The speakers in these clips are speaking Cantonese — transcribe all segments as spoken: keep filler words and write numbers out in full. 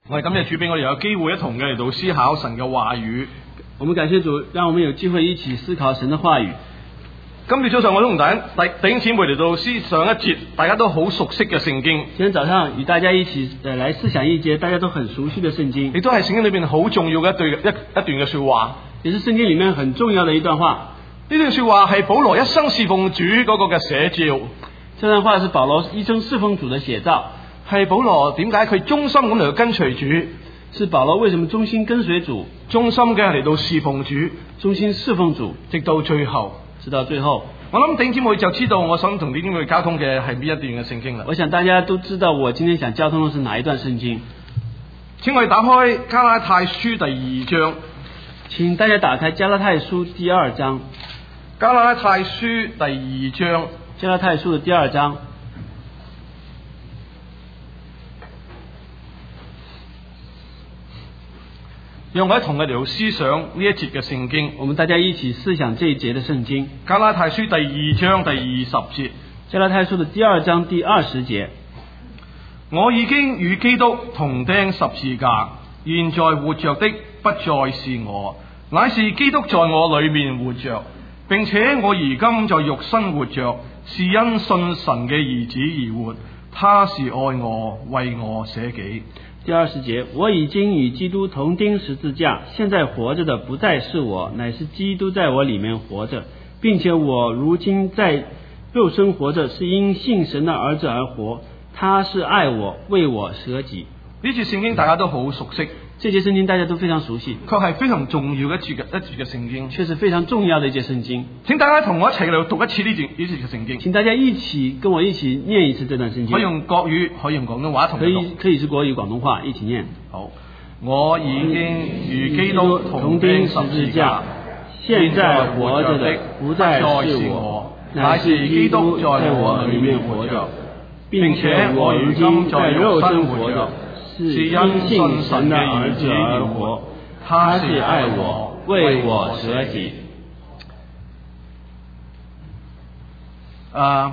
我哋感謝主俾我哋有機會一同嘅嚟到思考神嘅話語。 我們感謝主，讓我們有機會一起思考神的話語。 今朝早上我都同大家弟弟兄姊妹嚟到思上一節大家都好熟悉嘅聖經。 今天早上與大家一起誒來思想一節大家都很熟悉的聖經， 亦都係聖經裏邊好重要嘅一對一一段嘅說話， 也是聖經裏面很重要的一段話。 呢段說話係保羅一生侍奉主嗰個嘅寫照。 這段話是保羅一生侍奉主的寫照。 係保羅點解佢忠心咁嚟到跟隨主？ 是保羅為什麼忠心跟隨主？ 忠心嘅嚟到侍奉主， 忠心侍奉主， 直到最後， 直到最後。 我諗弟兄姊妹就知道我想同弟兄姊妹交通嘅係邊一段嘅聖經啦。 我想大家都知道我今天想交通嘅是哪一段聖經。 請我哋打開加拉太書第二章。 請大家打開加拉太書第二章。 加拉太書第二章。 加拉太書的第二章。 讓我一同嘅嚟到思想呢一節嘅聖經。 我們大家一起思想這一節的聖經。 加拉太書第二章第二十節。 加拉太書的第二章第二十節。 我已經與基督同釘十字架，現在活着的不再是我，乃是基督在我裏面活着，並且我而今在肉身活着，是因信神嘅兒子而活。他是愛我，為我捨己。 第二十節，我已經與基督同釘十字架，現在活着的不再是我，乃是基督在我裏面活着，並且我如今在肉身活着，是因信神的兒子而活。他是愛我，為我捨己。 呢節聖經大家都好熟悉， 這節聖經大家都非常熟悉， 卻係非常重要一節嘅一節嘅聖經， 卻是非常重要的一節聖經。 請大家同我一齊嚟讀一次呢段呢節嘅聖經。 請大家一起跟我一起念一次這段聖經。 可以用國語，可以用廣東話同你讀。 可以可以是國語、廣東話一起念。 好，我已經與基督同釘十字架， 現在活着的不再是我，乃是基督在我裏面活着，並且我如今在肉身活着，是因信神的兒子而活。他是愛我，為我捨己。 啊，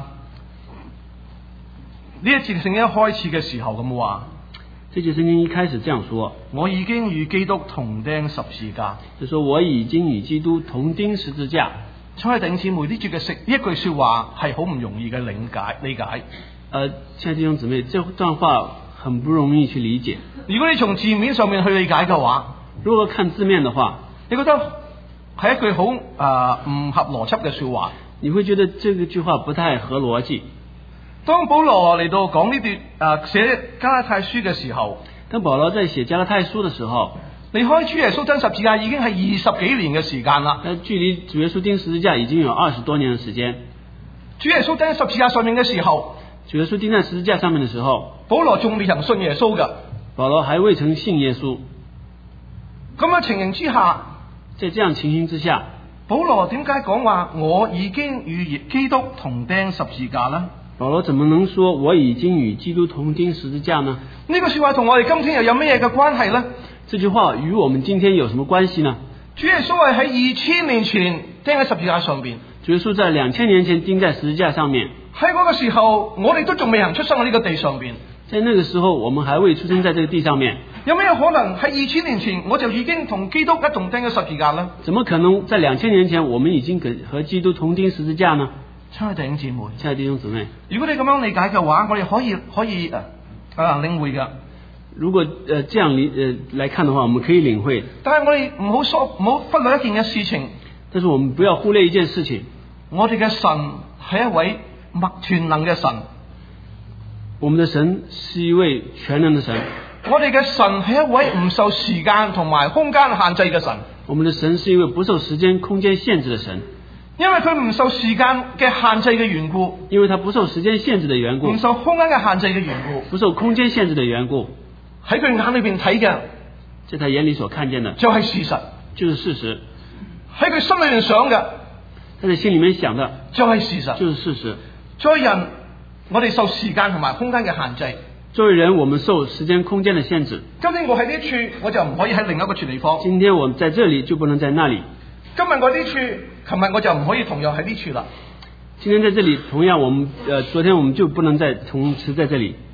呢一節聖經一開始嘅時候咁話， 這節聖經一開始這樣說： 我已經與基督同釘十字架。 就說我已經與基督同釘十字架。 親愛的弟兄姊妹，呢句嘅食呢一句說話係好唔容易嘅理解理解。 呃，親愛的弟兄姊妹，這段話很不容易去理解。 如果你從字面上面去理解嘅話， 如果看字面的話， 你覺得係一句好啊唔合邏輯嘅說話。 你會覺得這個句話不太合邏輯。 當保羅嚟到講呢段誒寫加拉太書嘅時候， 當保羅在寫加拉太書嘅時候， 離開主耶穌釘十字架已經係二十幾年嘅時間啦。 誒，距離主耶穌釘十字架已經有二十多年嘅時間。主耶穌釘十字架上面嘅時候， 主耶穌釘在十字架上面嘅時候， 保羅仲未曾信耶穌㗎。 保羅還未曾信耶穌。 咁樣情形之下， 在這樣情形之下， 保羅點解講話我已經與基督同釘十字架呢？ 保羅怎麼能說我已經與基督同釘十字架呢？ 呢個說話同我哋今天又有咩嘅關係呢？ 這句話與我們今天有什麼關係呢？ 主耶穌係喺二千年前釘喺十字架上邊。 主耶穌在兩千年前釘在十字架上面。 喺嗰個時候，我哋都仲未行出生喺呢個地上邊。 在那個時候，我們還未出生在這個地上面。 有咩可能喺二千年前我就已經同基督一同釘咗十字架呢？ 怎麼可能在兩千年前我們已經和基督同釘十字架呢？ 親愛的弟兄姊妹， 親愛的弟兄姊妹， 如果你咁樣理解嘅話，我哋可以可以誒啊領會噶。 如果誒、呃、這樣理誒、呃、來看的話，我們可以領會。 但係我哋唔好疏唔好忽略一件嘅事情。 但是我們不要忽略一件事情。 我哋嘅神係一位默全能嘅神。 我們的神是一位全能的神。 我哋嘅神係一位唔受時間同埋空間限制嘅神。 我們的神是一位不受時間空間限制的神。 因為佢唔受時間嘅限制嘅緣故， 因為他不受時間限制的緣故， 唔受空間嘅限制嘅緣故， 不受空間限制的緣故， 喺佢眼裏邊睇嘅， 在他眼裏所看見的， 就係事實， 就是事實。 喺佢心裏面想嘅， 他在心裏面想的， 就係事實， 就是事實。 作為人，我哋受時間同埋空間嘅限制。 作為人，我們受時間空間的限制。 今天我喺呢處，我就唔可以喺另一個處地方。 今天我們在這裏，就不能在那裏。 今日我呢處，琴日我就唔可以同樣喺呢處啦。 今天在這裏，同樣我們，呃，昨天我們就不能再同時在這裏。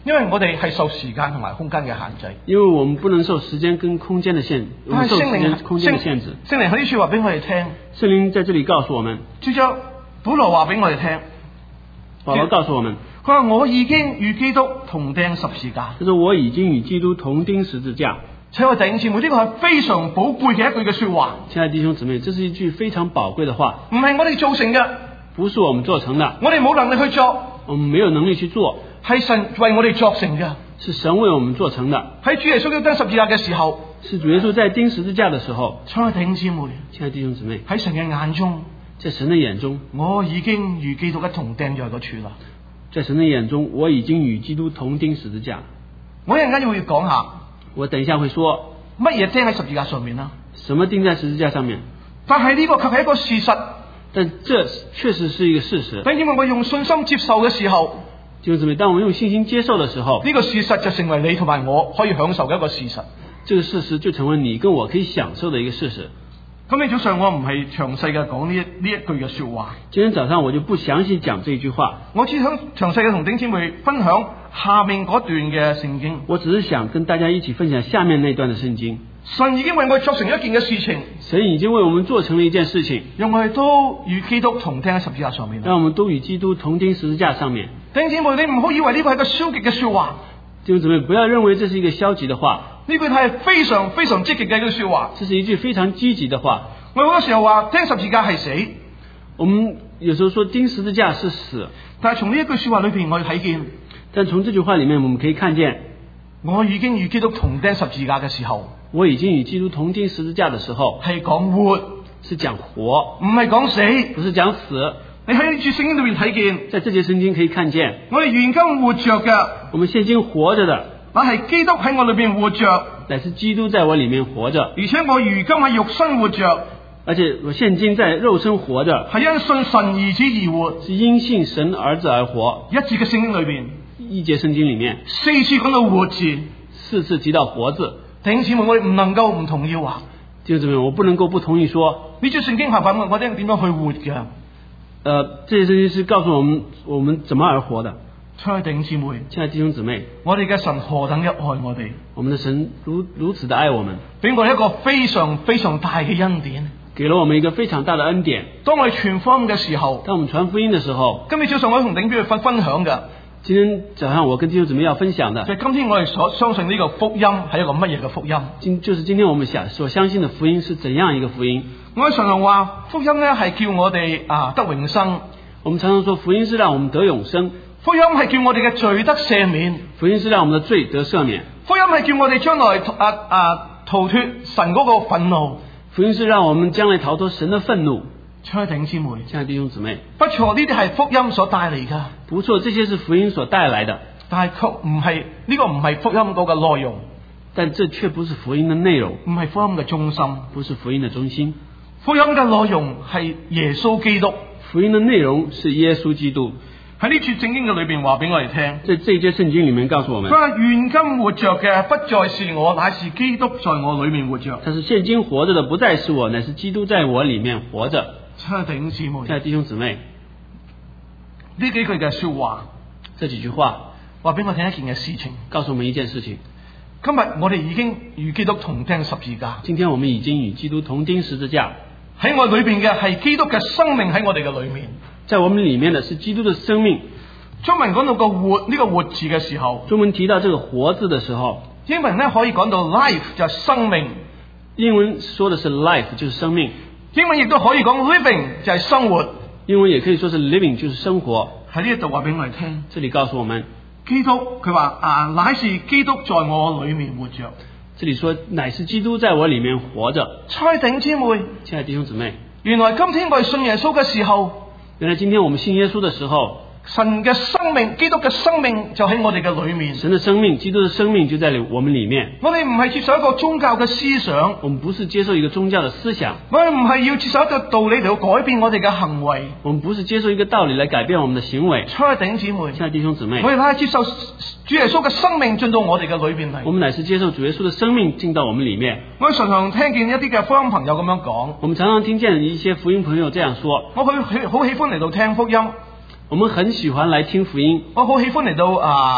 因為我哋係受時間同埋空間嘅限制。 因為我們不能受時間跟空間的限，我們受時間空間的限制。 聖靈喺呢處話俾我哋聽， 聖靈在這裡告訴我們， 接着保羅話俾我哋聽， 保羅告訴我們， 佢話我已經與基督同釘十字架。 就是我已經與基督同釘十字架。 親愛弟兄姊妹，呢個係非常寶貴嘅一句嘅說話。 親愛弟兄姊妹，這是一句非常寶貴的話， 唔係我哋造成嘅， 不是我們做成的， 我哋冇能力去做， 我們沒有能力去做， 係神為我哋作成嘅， 是神為我們做成的。 喺主耶穌釘十字架嘅時候， 是主耶穌在釘十字架的時候。 親愛弟兄姊妹， 親愛弟兄姊妹， 喺神嘅眼中， 在神的眼中， 我已經與基督一同釘在嗰處啦。 在神的眼中，我已經與基督同釘十字架。 我一陣間要講下， 我等一下會說乜嘢釘喺十字架上面啦？ 什麼釘在十字架上面？ 但係呢個卻係一個事實。 但這確實是一個事實。 但因為我用信心接受嘅時候， 弟兄姊妹，當我們用信心接受的時候， 呢個事實就成為你同埋我可以享受嘅一個事實。 這個事實就成為你跟我可以享受的一個事實。 今日早上我唔係詳細嘅講呢一呢一句嘅說話。 今天早上我就不詳細講這句話， 我只想詳細嘅同弟兄姊妹分享下面嗰段嘅聖經。 我只是想跟大家一起分享下面那段的聖經。 神已經為我哋做成一件嘅事情， 神已經為我們做成了一件事情， 讓我哋都與基督同釘喺十字架上面。 讓我們都與基督同釘十字架上面。 弟兄姊妹，你唔好以為呢個係個消極嘅說話。 弟兄姊妹，不要認為這是一個消極的話， 呢句係非常非常積極嘅一句說話。 這是一句非常積極的話。 我好多時候話釘十字架係死， 我們有時候說釘十字架是死， 但係從呢一句說話裏邊，我哋睇見， 但從這句話裏面，我們可以看見， 我已經與基督同釘十字架嘅時候， 我已經與基督同釘十字架的時候， 係講活， 是講活， 唔係講死， 不是講死。 你喺呢處聖經裏面睇見， 在這節聖經可以看見， 我哋現今活着嘅， 我們現今活着的， 但係基督喺我裏邊活着， 乃是基督在我裏面活着， 而且我如今喺肉身活着。 而且我現今在肉身活着， 係因信神兒子而活， 是因信神兒子而活。 一節嘅聖經裏邊， 一節聖經裏面四次講到活字， 四次提到活字。 弟兄姊妹，我哋唔能夠唔同意話， 弟兄姊妹，我不能夠不同意說， 呢節聖經係問我哋點樣去活嘅。 呃，這節聖經是告訴我們我們怎麼而活的。 親愛弟兄姊妹， 親愛弟兄姊妹， 我哋嘅神何等一愛我哋， 我們的神如如此的愛我們， 俾我哋一個非常非常大嘅恩典。 給了我們一個非常大的恩典。 當我哋傳福音嘅時候， 當我們傳福音的時候， 今日早上我同弟兄姊妹分分享嘅， 今天早上我跟弟兄姊妹要分享的， 就係今天我哋所相信呢個福音係一個乜嘢嘅福音？ 今就是今天我們想所相信的福音是怎樣一個福音？ 我哋常常話福音咧係叫我哋啊得永生。 我們常常說福音是讓我們得永生， 福音係叫我哋嘅罪得赦免， 福音是讓我們的罪得赦免， 福音係叫我哋將來啊啊逃脫神嗰個憤怒。 福音是讓我們將來逃脫神的憤怒。 親愛弟兄姊妹， 親愛弟兄姊妹， 不錯，呢啲係福音所帶嚟噶。 不錯，這些是福音所帶來的， 但係卻唔係呢個唔係福音嗰個內容， 但這卻不是福音的內容， 唔係福音嘅中心， 不是福音的中心。 福音嘅內容係耶穌基督， 福音的內容是耶穌基督。 喺呢處聖經嘅裏邊話俾我哋聽， 在這一節聖經裏面告訴我們， 佢話現今活着嘅不再是我，乃是基督在我裏面活着。 他是現今活着的不再是我，乃是基督在我裏面活着。 親愛弟兄姊妹， 親愛弟兄姊妹， 呢幾句嘅說話， 這幾句話話俾我聽一件嘅事情， 告訴我們一件事情。 今日我哋已經與基督同釘十字架， 今天我們已經與基督同釘十字架。 喺我裏邊嘅係基督嘅生命喺我哋嘅裏面， 在我們裏面的是基督的生命。 中文講到個活呢個活字嘅時候， 中文提到這個活字的時候， 英文咧可以講到 life 就係生命， 英文說的是 life 就是生命， 英文亦都可以講 living 就係生活， 英文也可以說是 living 就是生活。 喺呢度話俾我哋聽， 這裏告訴我們， 基督佢話啊，乃是基督在我裏面活着。 這裏說乃是基督在我裏面活着。 親愛弟兄姊妹， 親愛弟兄姊妹， 原來今天我哋信耶穌嘅時候， 原來今天我們信耶穌的時候， 神嘅生命，基督嘅生命就喺我哋嘅裏面。 神的生命，基督的生命就在我們裏面。 我哋唔係接受一個宗教嘅思想， 我們不是接受一個宗教的思想。 我哋唔係要接受一個道理嚟到改變我哋嘅行為。 我們不是接受一個道理來改變我們的行為。 親愛弟兄姊妹， 親愛弟兄姊妹， 我哋係接受主耶穌嘅生命進到我哋嘅裏邊嚟。 我們乃是接受主耶穌的生命進到我們裏面。 我常常聽見一啲嘅福音朋友咁樣講， 我們常常聽見一些福音朋友這樣說， 我好好喜歡嚟到聽福音。 我們很喜歡來聽福音， 我好喜歡嚟到啊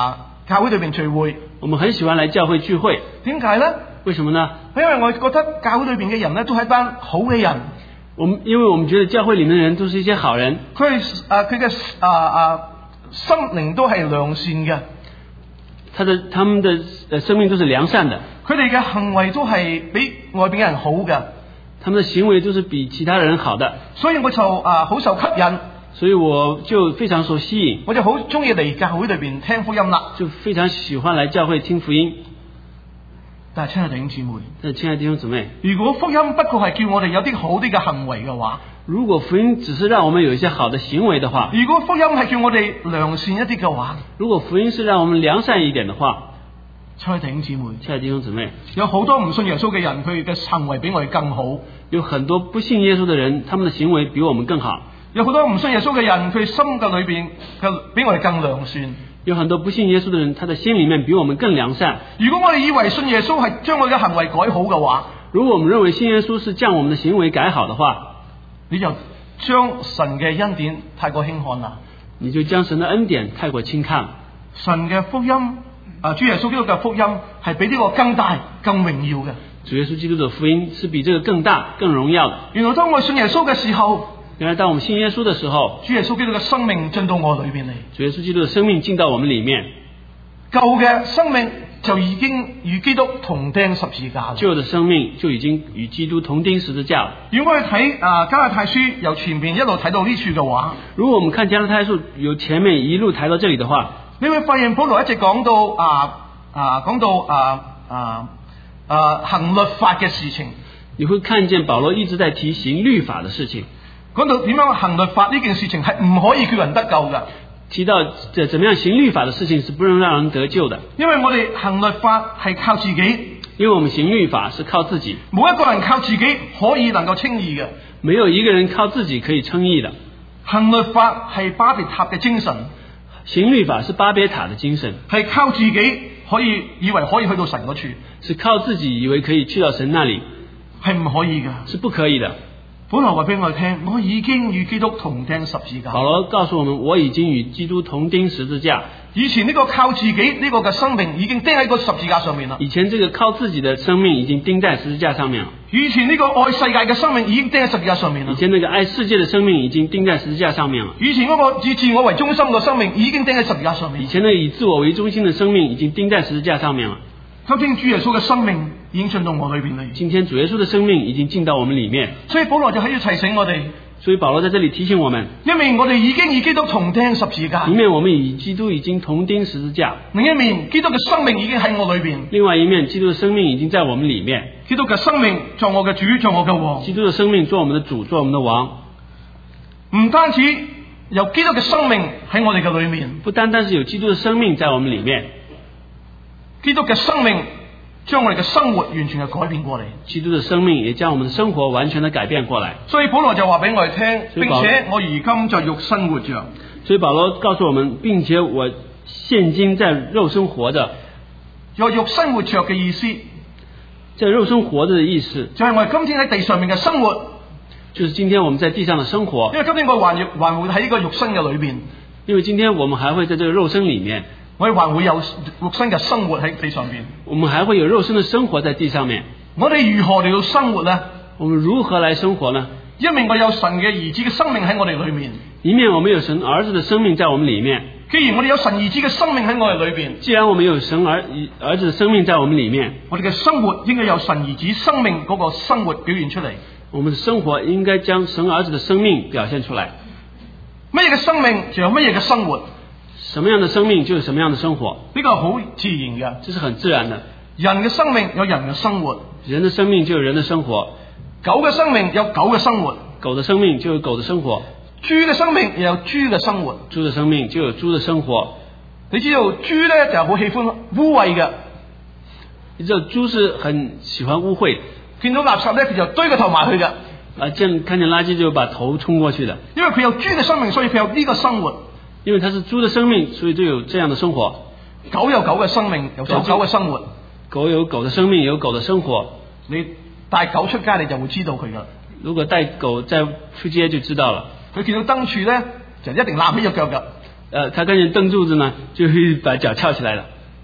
教會裏邊聚會。 我們很喜歡來教會聚會， 點解呢？ 為什麼呢？ 因為我覺得教會裏邊嘅人呢，都係一班好嘅人。 我們因為我們覺得教會裏面的人都是一些好人， 佢啊佢嘅啊啊心靈都係良善嘅， 他的他們的生命都是良善的， 佢哋嘅行為都係比外邊嘅人好嘅， 他們的行為都是比其他人好的， 所以我就啊好受吸引， 所以我就非常受吸引， 我就好中意嚟教會裏邊聽福音啦， 就非常喜歡來教會聽福音。 但係親愛弟兄姊妹， 但係親愛弟兄姊妹， 如果福音不過係叫我哋有啲好啲嘅行為嘅話， 如果福音只是讓我們有一些好的行為的話， 如果福音係叫我哋良善一啲嘅話， 如果福音是讓我們良善一點的話， 親愛弟兄姊妹， 親愛弟兄姊妹， 有好多唔信耶穌嘅人，佢嘅行為比我哋更好。 有很多不信耶穌的人，他們的行為比我們更好。 有好多唔信耶穌嘅人，佢心嘅裏邊嘅比我哋更良善。 有很多不信耶穌的人，他的心裏面比我們更良善。 如果我哋以為信耶穌係將我哋嘅行為改好嘅話， 如果我們認為信耶穌是將我們的行為改好的話， 你就將神嘅恩典太過輕看啦。 你就將神的恩典太過輕看。 神嘅福音啊，主耶穌基督嘅福音係比呢個更大、更榮耀嘅。 主耶穌基督的福音是比這個更大、更榮耀的。 原來當我信耶穌嘅時候， 原來當我們信耶穌的時候， 主耶穌基督嘅生命進到我裏邊嚟。 主耶穌基督的生命進到我們裏面， 舊嘅生命就已經與基督同釘十字架。 舊的生命就已經與基督同釘十字架了。 如果我哋睇啊加拉太書由前面一路睇到呢處嘅話， 如果我們看加拉太書由前面一路睇到這裡的話， 你會發現保羅一直講到啊啊講到啊啊啊行律法嘅事情。 你會看見保羅一直在提行律法的事情。 講到點樣行律法呢件事情係唔可以叫人得救嘅， 提到這怎麼樣行律法的事情是不能讓人得救的， 因為我哋行律法係靠自己， 因為我們行律法是靠自己， 冇一個人靠自己可以能夠稱義嘅， 沒有一個人靠自己可以稱義的。 行律法係巴別塔嘅精神， 行律法是巴別塔的精神， 係靠自己可以以為可以去到神嗰處， 是靠自己以為可以去到神那裡， 係唔可以嘅， 是不可以的。 保羅話俾我哋聽，我已經與基督同釘十字架。 保羅告訴我們，我已經與基督同釘十字架。 以前呢個靠自己呢個嘅生命已經釘喺個十字架上面啦。 以前這個靠自己的生命已經釘在十字架上面了。 以前呢個愛世界嘅生命已經釘喺十字架上面啦。 以前那個愛世界的生命已經釘在十字架上面了。 以前嗰個以自我為中心嘅生命已經釘喺十字架上面。 以前那個以自我為中心的生命已經釘在十字架上面了。 今天主耶穌嘅生命已經進到我裏邊啦。 今天主耶穌的生命已經進到我們裏面， 所以保羅就喺度提醒我哋。 所以保羅在這裡提醒我們， 一面我哋已經與基督同釘十字架， 一面我們與基督已經同釘十字架， 另一面基督嘅生命已經喺我裏邊， 另外一面基督的生命已經在我們裡面。 基督嘅生命做我嘅主，做我嘅王。 基督的生命做我們的主，做我們的王。 唔單止有基督嘅生命喺我哋嘅裏面， 不單單是有基督的生命在我們裡面， 基督嘅生命將我哋嘅生活完全係改變過嚟。 基督的生命也將我們的生活完全的改變過來。 所以保羅就話俾我哋聽，並且我如今在肉身活着。 所以保羅告訴我們，並且我現今在肉身活着。 有肉身活着嘅意思， 在肉身活着的意思， 就係我哋今天喺地上面嘅生活， 就是今天我們在地上的生活。 因為今天我還還會喺呢個肉身嘅裏邊， 因為今天我們還會在這個肉身裡面。 我哋還會有肉身嘅生活喺地上邊， 我們還會有肉身的生活在地上面。 我哋如何嚟到生活呢？ 我們如何來生活呢？ 一面我有神嘅兒子嘅生命喺我哋裏面， 一面我們有神兒子的生命在我們裡面。 既然我哋有神兒子嘅生命喺我哋裏邊， 既然我們有神兒兒子的生命在我們裡面， 我哋嘅生活應該有神兒子生命嗰個生活表現出嚟。 我們的生活應該將神兒子的生命表現出來。 乜嘢嘅生命就有乜嘢嘅生活。 什麼樣的生命就有什麼樣的生活， 呢個好自然嘅， 這是很自然的。 人嘅生命有人嘅生活， 人的生命就有人的生活； 狗嘅生命有狗嘅生活， 狗的生命就有狗的生活； 豬嘅生命又有豬嘅生活， 豬的生命就有豬的生活。 你知道豬咧就好喜歡污穢嘅， 你知道豬是很喜歡污穢， 見到垃圾咧佢就堆個頭埋去嘅， 啊見看見垃圾就把頭衝過去的。 因為佢有豬嘅生命，所以佢有呢個生活。 因為它是豬的生命，所以就有這樣的生活。 狗有狗嘅生命，有狗嘅生活。 狗有狗的生命，有狗的生活。 你帶狗出街，你就會知道佢噶。 如果帶狗再出街就知道了。 佢見到燈柱咧，就一定立起隻腳噶。 呃，他看見燈柱子呢，就會把腳翹起來了。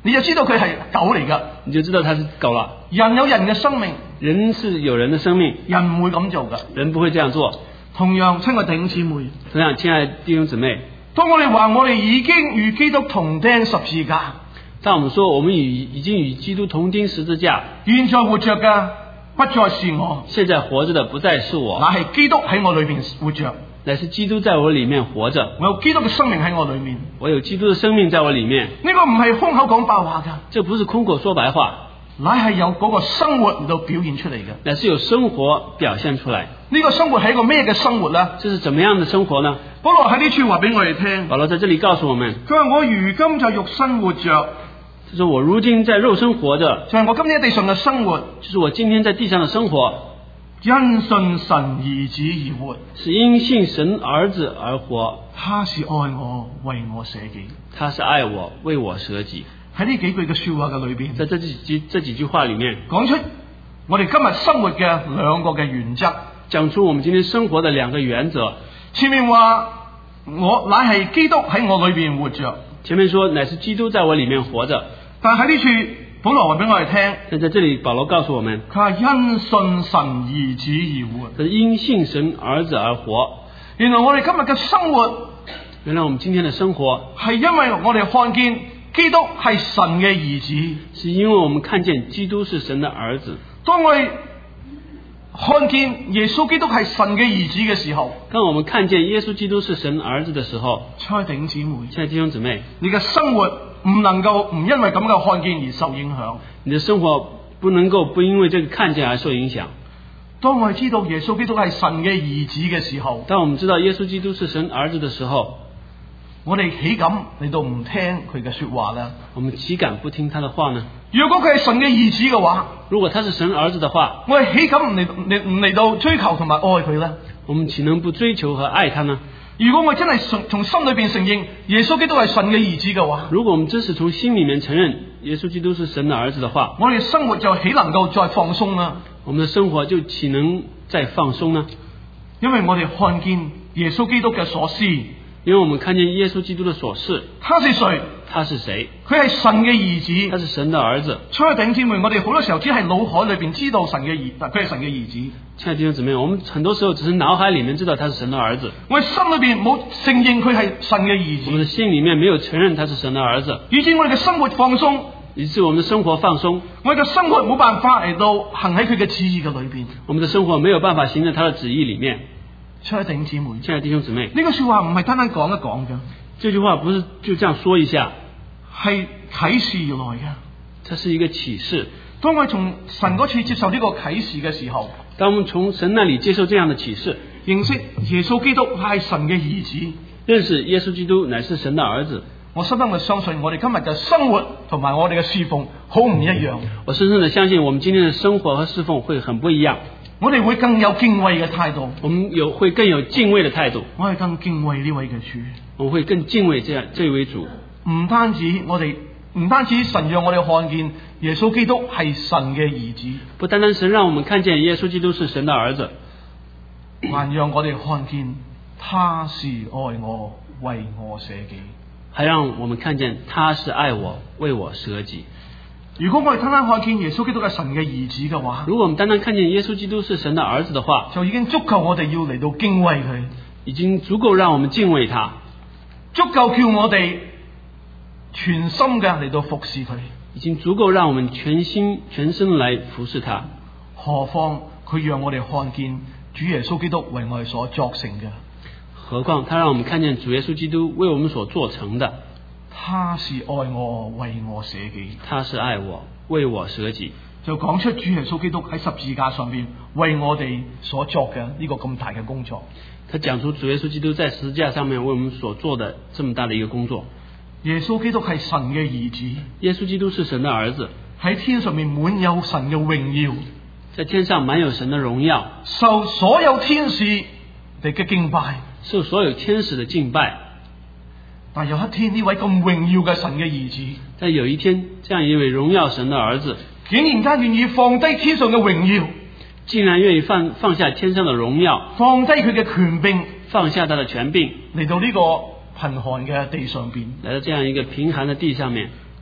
你就知道佢係狗嚟㗎。 你就知道他是狗了。 人有人嘅生命， 人是有人的生命， 人唔會咁做㗎。 人不會這樣做。 同樣，親愛弟兄姊妹， 同樣，親愛弟兄姊妹， 當我哋話我哋已經與基督同釘十字架， 當我們說我們與已經與基督同釘十字架， 現在活着嘅不再是我， 現在活着的不再是我， 乃係基督喺我裏邊活着。 乃是基督在我裏面活着， 我有基督嘅生命喺我裏面， 我有基督的生命在我裏面。 呢個唔係空口講白話㗎， 這不是空口說白話， 乃係有嗰個生活嚟到表現出嚟嘅， 乃是有生活表現出來。 呢個生活係一個咩嘅生活呢？ 這是怎麼樣的生活呢？ 保羅喺呢處話俾我哋聽， 保羅在這裏告訴我們， 佢話我如今在肉身活着， 就是我如今在肉身活着， 就係我今天喺地上嘅生活， 就是我今天在地上的生活， 因信神兒子而活， 是因信神兒子而活。 他是愛我，為我捨己。 他是愛我，為我捨己。 喺呢幾句嘅說話嘅裏邊， 在這幾句這幾句話裏面， 講出我哋今日生活嘅兩個嘅原則， 講出我們今天生活的兩個原則。 前面話我乃係基督喺我裏邊活着， 前面說乃是基督在我裏面活着， 但喺呢處保羅話俾我哋聽， 但在這裏保羅告訴我們， 佢話因信神兒子而活， 他是因信神兒子而活。 原來我哋今日嘅生活， 原來我們今天的生活係因為我哋看見基督係神嘅兒子， 是因為我們看見基督是神的兒子。 當我哋看見耶穌基督係神嘅兒子嘅時候， 當我們看見耶穌基督是神兒子的時候， 親愛弟兄姊妹， 親愛弟兄姊妹， 你嘅生活唔能夠唔因為咁嘅看見而受影響。 你的生活不能夠不因為這個看見而受影響。 當我哋知道耶穌基督係神嘅兒子嘅時候， 當我們知道耶穌基督是神兒子的時候， 我哋豈敢嚟到唔聽佢嘅說話呢？ 我們豈敢不聽他的話呢？ 如果佢係神嘅兒子嘅話， 如果他是神兒子的話， 我哋豈敢唔嚟嚟唔嚟到追求同埋愛佢呢？ 我們豈能不追求和愛他呢？ 如果我真係從從心裏邊承認耶穌基督係神嘅兒子嘅話， 如果我們真是從心裏面承認耶穌基督是神的兒子的話， 我哋生活就豈能夠再放鬆呢？ 我們的生活就豈能再放鬆呢？ 因為我哋看見耶穌基督嘅所施， 因為我們看見耶穌基督的所事。 他是誰？ 他是誰？ 佢係神嘅兒子， 他是神的兒子。 親愛弟兄姊妹，我哋好多時候只係腦海裏邊知道神嘅兒，佢係神嘅兒子。 親愛弟兄姊妹，我們很多時候只是腦海裏面知道他是神的兒子， 我哋心裏邊冇承認佢係神嘅兒子， 我們的心裏面沒有承認他是神的兒子， 以致我哋嘅生活放鬆， 以致我們的生活放鬆， 我哋嘅生活冇辦法嚟到行喺佢嘅旨意嘅裏邊， 我們的生活沒有辦法行在他的旨意裏面。 親愛弟兄姊妹， 親愛弟兄姊妹， 呢個說話唔係單單講一講嘅， 這句話不是就這樣說一下， 係啟示而來嘅， 它是一個啟示。 當我哋從神嗰次接受呢個啟示嘅時候， 當我們從神那裏接受這樣的啟示， 認識耶穌基督係神嘅兒子， 認識耶穌基督乃是神的兒子， 我深深嘅相信我哋今日嘅生活同埋我哋嘅侍奉好唔一樣。 我深深的相信我們今天的生活和侍奉會很不一樣， 我哋會更有敬畏嘅態度， 我們有會更有敬畏的態度， 我哋更敬畏呢位嘅主， 我們會更敬畏這樣這位主。 唔單止我哋，唔單止神讓我哋看見耶穌基督係神嘅兒子， 不單單神讓我們看見耶穌基督是神的兒子， 還讓我哋看見他是愛我，為我捨己， 還讓我們看見他是愛我，為我捨己。 如果我哋單單看見耶穌基督係神嘅兒子嘅話， 如果我們單單看見耶穌基督是神的兒子的話， 就已經足夠我哋要嚟到敬畏佢， 已經足夠讓我們敬畏他， 足夠叫我哋全心嘅嚟到服侍佢， 已經足夠讓我們全心全身來服侍他。 何況佢讓我哋看見主耶穌基督為我哋所作成嘅， 何況他讓我們看見主耶穌基督為我們所做成的。 他是愛我，為我捨己， 他是愛我，為我捨己， 就講出主耶穌基督喺十字架上邊為我哋所作嘅呢個咁大嘅工作。 他講出主耶穌基督在十字架上面為我們所做的這麼大的一個工作。 耶穌基督係神嘅兒子， 耶穌基督是神的兒子， 喺天上面滿有神嘅榮耀， 在天上滿有神的榮耀， 受所有天使哋嘅敬拜， 受所有天使的敬拜。 但有一天呢位咁榮耀嘅神嘅兒子， 但有一天這樣一位榮耀神的兒子， 竟然間願意放低天上嘅榮耀， 竟然願意放放下天上的榮耀， 放低佢嘅權柄， 放下他的權柄， 嚟到呢個貧寒嘅地上邊， 來到這樣一個貧寒的地上面，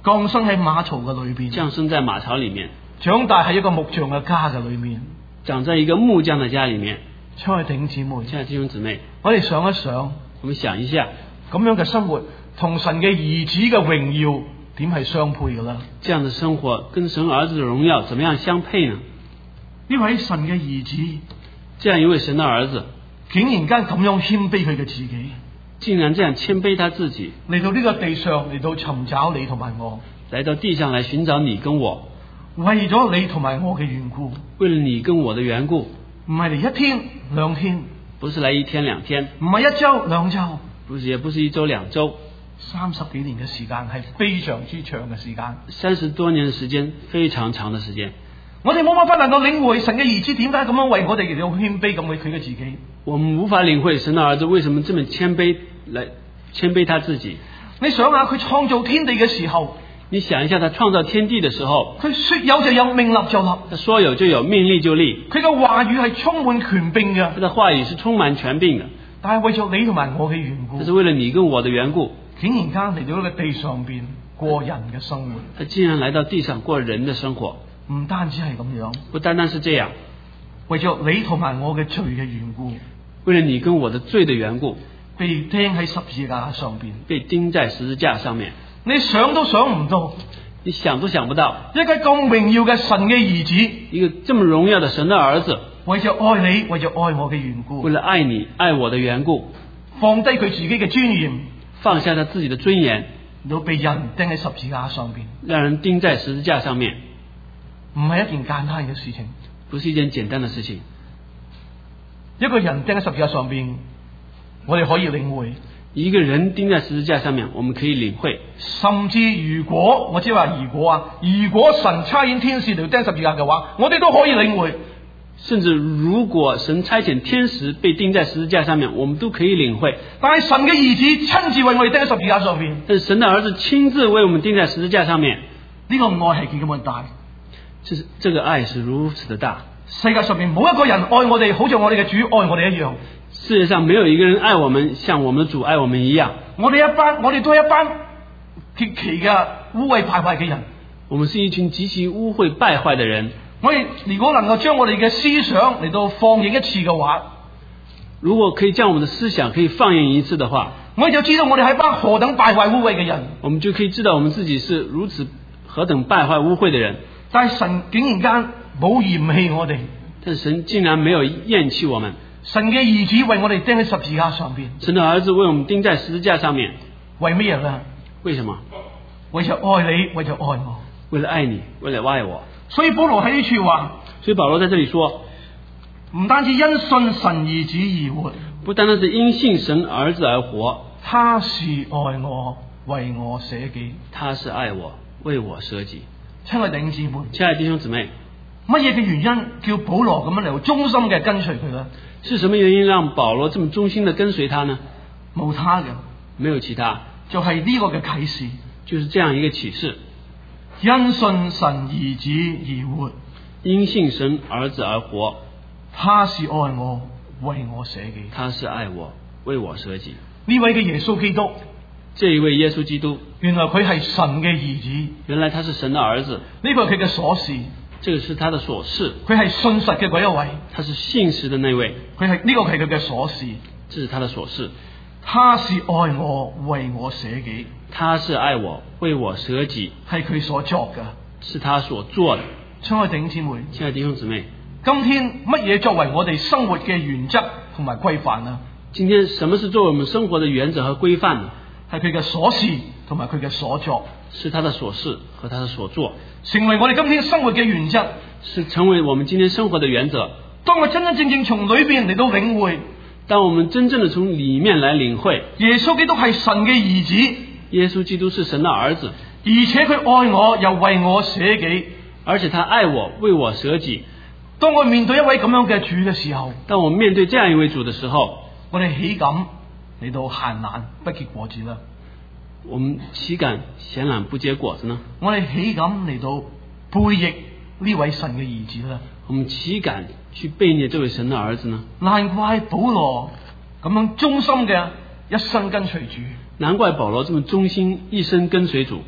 降生喺馬槽嘅裏邊， 降生在馬槽裏面， 長大喺一個木匠嘅家嘅裏面， 長在一個木匠嘅家裏面。 親愛弟兄姊妹， 親愛弟兄姊妹， 我哋想一想， 我們想一下， 咁樣嘅生活同神嘅兒子嘅榮耀點係相配嘅啦？ 這樣的生活跟神兒子的榮耀怎麼樣相配呢？ 呢位神嘅兒子， 這樣一位神的兒子， 竟然間咁樣謙卑佢嘅自己， 竟然這樣謙卑他自己， 嚟到呢個地上嚟到尋找你同埋我， 來到地上來尋找你跟我， 為咗你同埋我嘅緣故， 為了你跟我的緣故， 唔係嚟一天兩天， 不是來一天兩天， 唔係一周兩周， 不是也不是一周兩周， 三十幾年嘅時間係非常之長嘅時間， 三十多年嘅時間，非常長嘅時間。 我哋冇辦法能夠領會神嘅兒子點解咁樣為我哋嚟到謙卑咁去佢嘅自己。 我們無法領會神的兒子為什麼這麼謙卑，來謙卑他自己。 你想下佢創造天地嘅時候， 你想一下他創造天地嘅時候， 佢說有就有，命立就立。 他說有就有，命立就立。 佢嘅話語係充滿權柄嘅， 他的話語是充滿權柄嘅。 但係為咗你同埋我嘅緣故， 這是為了你跟我的緣故， 竟然間嚟到呢個地上邊過人嘅生活。 他竟然來到地上過人的生活。 唔單止係咁樣， 不單單是這樣， 為咗你同埋我嘅罪嘅緣故， 為了你跟我的罪的緣故， 被釘喺十字架上邊， 被釘在十字架上面。 你想都想唔到， 你想都想不到， 一個咁榮耀嘅神嘅兒子， 一個這麼榮耀的神的兒子， 為咗愛你，為咗愛我嘅緣故， 為了愛你愛我的緣故， 放低佢自己嘅尊嚴， 放下他自己的尊嚴， 都被人釘喺十字架上邊， 讓人釘在十字架上面， 唔係一件簡單嘅事情， 不是一件簡單的事情。 一個人釘喺十字架上邊，我哋可以領會。 一個人釘在十字架上面，我們可以領會。 甚至如果我只係話如果啊，如果神差遣天使嚟釘十字架嘅話，我哋都可以領會。 甚至如果神差遣天使被釘在十字架上面，我們都可以領會。 但係神嘅兒子親自為我哋釘喺十字架上邊， 但是神的兒子親自為我們釘在十字架上面， 呢個愛係幾咁大？ 這是這個愛是如此的大。 世界上面冇一個人愛我哋，好似我哋嘅主愛我哋一樣。 世界上沒有一個人愛我們，像我們的主愛我們一樣。 我哋一班，我哋都係一班極其嘅污穢敗壞嘅人。 我們是一群極其污穢敗壞的人。 我哋如果能夠將我哋嘅思想嚟到放映一次嘅話， 如果可以將我們的思想可以放映一次的話， 我哋就知道我哋係一班何等敗壞污穢嘅人。 我們就可以知道我們自己是如此何等敗壞污穢的人。 但係神竟然間冇嫌棄我哋， 但神竟然沒有厭棄我們。 神嘅兒子為我哋釘喺十字架上邊， 神的兒子為我們釘在十字架上面， 為乜嘢呢？ 為什麼？ 為咗愛你，為咗愛我， 為了愛你，為了愛我。 所以保羅喺呢處話， 所以保羅在這裡說， 唔單止因信神兒子而活， 不單單是因信神兒子而活， 他是愛我，為我捨己， 他是愛我，為我捨己。 親愛弟兄姊妹， 親愛弟兄姊妹， 乜嘢嘅原因叫保羅咁樣嚟到忠心嘅跟隨佢呢？ 是什麼原因讓保羅這麼忠心的跟隨他呢？ 冇他嘅， 沒有其他， 就係呢個嘅啟示， 就是這樣一個啟示。 因信神兒子而活， 因信神兒子而活。 他是愛我，為我捨己。 他是愛我，為我捨己。 呢位嘅耶穌基督， 這一位耶穌基督， 原來佢係神嘅兒子， 原來他是神的兒子。 呢個係佢嘅鎖匙， 這個是他的鎖匙。 佢係信實嘅嗰一位， 他是信實的那位。 佢係呢個係佢嘅鎖匙， 這是他的鎖匙。 他是愛我，為我捨己。 他是愛我，為我捨己， 係佢所作嘅， 是他所做的。 親愛弟兄姊妹， 親愛弟兄姊妹， 今天乜嘢作為我哋生活嘅原則同埋規範啊？ 今天什麼是作為我們生活的原則和規範呢？ 係佢嘅鎖匙同埋佢嘅所作， 是他的鎖匙和他的所作， 成為我哋今天生活嘅原則， 是成為我們今天生活的原則。 當我真真正正從裏邊嚟到領會， 當我們真正的從裏面來領會， 耶穌基督係神嘅兒子， 耶穌基督是神的兒子， 而且佢愛我又為我捨己， 而且他愛我為我捨己。 當我面對一位咁樣嘅主嘅時候， 當我面對這樣一位主的時候， 我哋豈敢嚟到閒懶不結果子啦？ 我們豈敢閒懶不結果子呢？ 我哋豈敢嚟到背逆呢位神嘅兒子啦？ 我們豈敢去背逆這位神的兒子呢？ 難怪保羅咁樣忠心嘅一生跟隨主， 難怪保羅這麼忠心一生跟隨主，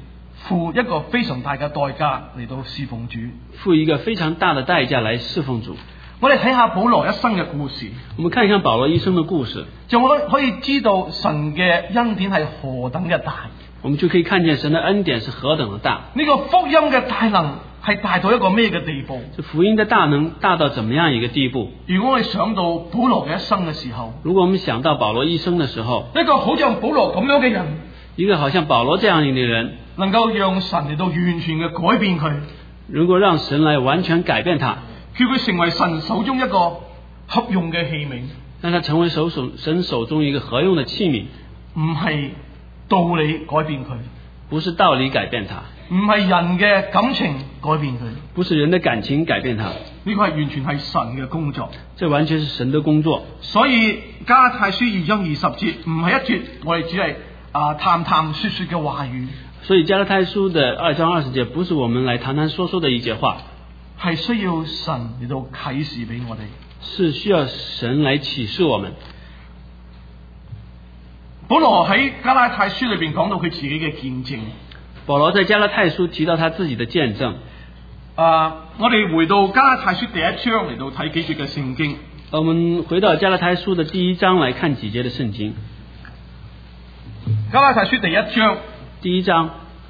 付一個非常大嘅代價嚟到侍奉主， 付一個非常大的代價來侍奉主。 我哋睇下保羅一生嘅故事， 我們看一看保羅一生的故事， 就我可以知道神嘅恩典係何等嘅大。 我們就可以看見神的恩典是何等的大。 呢個福音嘅大能係大到一個咩嘅地步？ 這福音的大能大到怎麼樣一個地步？ 如果我哋想到保羅嘅一生嘅時候， 如果我們想到保羅一生的時候， 一個好像保羅咁樣嘅人， 一個好像保羅這樣一個人， 能夠讓神嚟到完全嘅改變佢， 如果讓神來完全改變他， 叫佢成為神手中一個合用嘅器皿， 讓他成為手手神手中一個合用的器皿， 唔係道理改變佢， 不是道理改變他， 唔係人嘅感情改變佢， 不是人的感情改變他， 呢個係完全係神嘅工作， 這完全是神的工作。 所以加拉太書二章二十節唔係一節我哋只係啊談談說說嘅話語， 所以加拉太書的二章二十節不是我們來談談說說的一節話， 係需要神嚟到啟示俾我哋， 是需要神來啟示我們。 保羅喺加拉太書裏邊講到佢自己嘅見證。 保羅在加拉太書提到他自己的見證。 啊，我哋回到加拉太書第一章嚟到睇幾節嘅聖經。 我們回到加拉太書的第一章來看幾節的聖經。 加拉太書第一章， 第一章，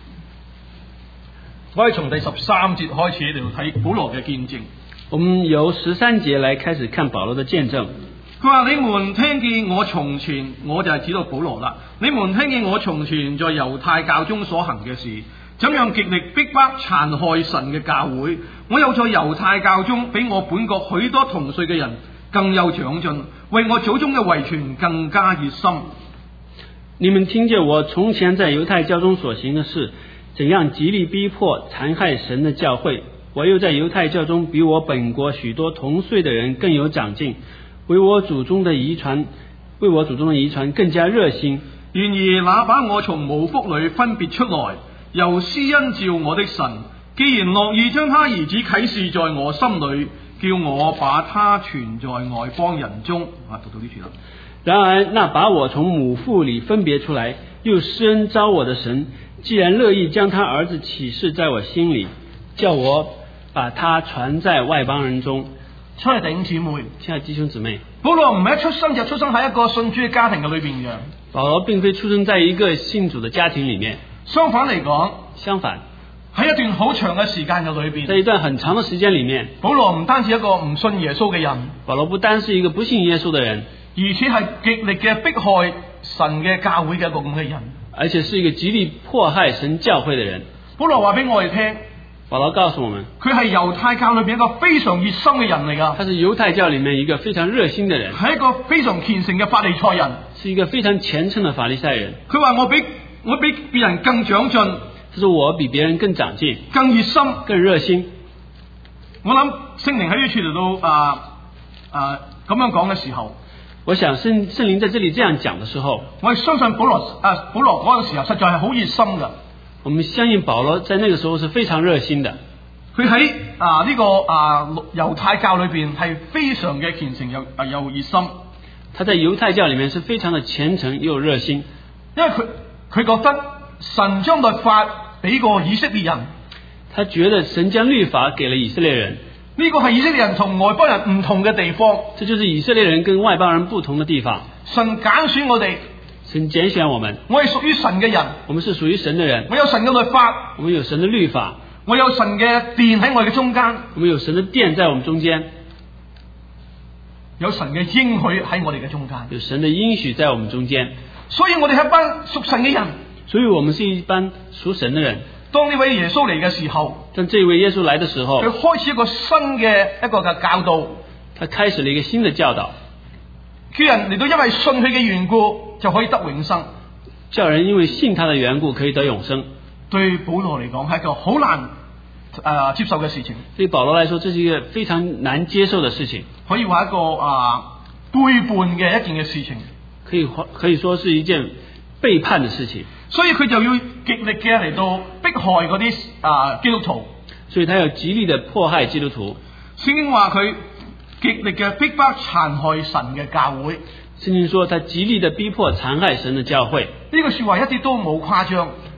我哋從第十三節開始嚟到睇保羅嘅見證。 我們由十三節來開始看保羅的見證。 佢話：你們聽見我從前，我就係指到保羅啦。你們聽見我從前在猶太教中所行嘅事，怎樣極力逼迫殘害神嘅教會。我又在猶太教中比我本國許多同歲嘅人更有長進，為我祖宗嘅遺傳更加熱心。 你們聽見我從前在猶太教中所行的事，怎樣極力逼迫殘害神的教會。我又在猶太教中比我本國許多同歲的人更有長進，為我祖宗的遺傳，為我祖宗的遺傳更加熱心。 然而那把我從母腹裏分別出來，又施恩召我的神，既然樂意將他兒子啟示在我心裏，叫我把他傳在外邦人中。啊，讀到呢處啦。 然而那把我從母腹裏分別出來，又施恩召我的神，既然樂意將他兒子啟示在我心裏，叫我把他傳在外邦人中。 親愛弟兄姊妹， 親愛弟兄姊妹， 保羅唔係一出生就出生喺一個信主嘅家庭嘅裏邊嘅。 保羅並非出生在一個信主的家庭裏面， 相反嚟講， 相反喺一段好長嘅時間嘅裏邊， 在一段很長的時間裏面， 保羅唔單止一個唔信耶穌嘅人， 保羅不單是一個不信耶穌的人， 而且係極力嘅迫害神嘅教會嘅一個咁嘅人， 而且是一個極力迫害神教會的人。 保羅話俾我哋聽， 保羅告訴我們， 佢係猶太教裏邊一個非常熱心嘅人嚟噶。 他是猶太教裏面一個非常熱心的人， 係一個非常虔誠嘅法利賽人， 是一個非常虔誠的法利賽人。 佢話我比我比別人更長進， 就是我比別人更長進、 更熱心、 更熱心。 我諗聖靈喺呢處嚟到啊啊咁樣講嘅時候， 我想聖聖靈在這裏這樣講的時候， 我係相信保羅啊保羅嗰個時候實在係好熱心㗎。 我們相信保羅在那個時候是非常熱心的。 佢喺啊呢個啊猶太教裏邊係非常嘅虔誠又啊又熱心。 他在猶太教裏面是非常的虔誠又熱心， 因為佢佢覺得神將律法俾過以色列人， 他覺得神將律法給了以色列人， 呢個係以色列人同外邦人唔同嘅地方。 這就是以色列人跟外邦人不同的地方。 神揀選我哋， 神揀選我們， 我係屬於神嘅人， 我們是屬於神的人， 我有神嘅律法， 我們有神的律法， 我有神嘅殿喺我哋嘅中間， 我們有神的殿在我們中間， 有神嘅應許喺我哋嘅中間， 有神的應許在我們中間。 所以我哋係一班屬神嘅人， 所以我們是一班屬神的人。 當呢位耶穌嚟嘅時候， 當這位耶穌來的時候， 佢開始一個新嘅一個嘅教導， 他開始了一個新的教導， 叫人嚟到因為信佢嘅緣故就可以得永生， 叫人因為信他的緣故可以得永生。 對保羅嚟講係一個好難誒、呃、接受嘅事情。 對保羅來說，這是一個非常難接受的事情， 可以話一個啊、呃、背叛嘅一件嘅事情， 可以可以說是一件背叛的事情。 所以佢就要極力嘅嚟到迫害嗰啲啊基督徒， 所以他要極力的迫害基督徒。 聖經話佢極力嘅逼迫殘害神嘅教會。 聖經說他極力的逼迫殘害神的教會。 呢個說話一啲都冇誇張。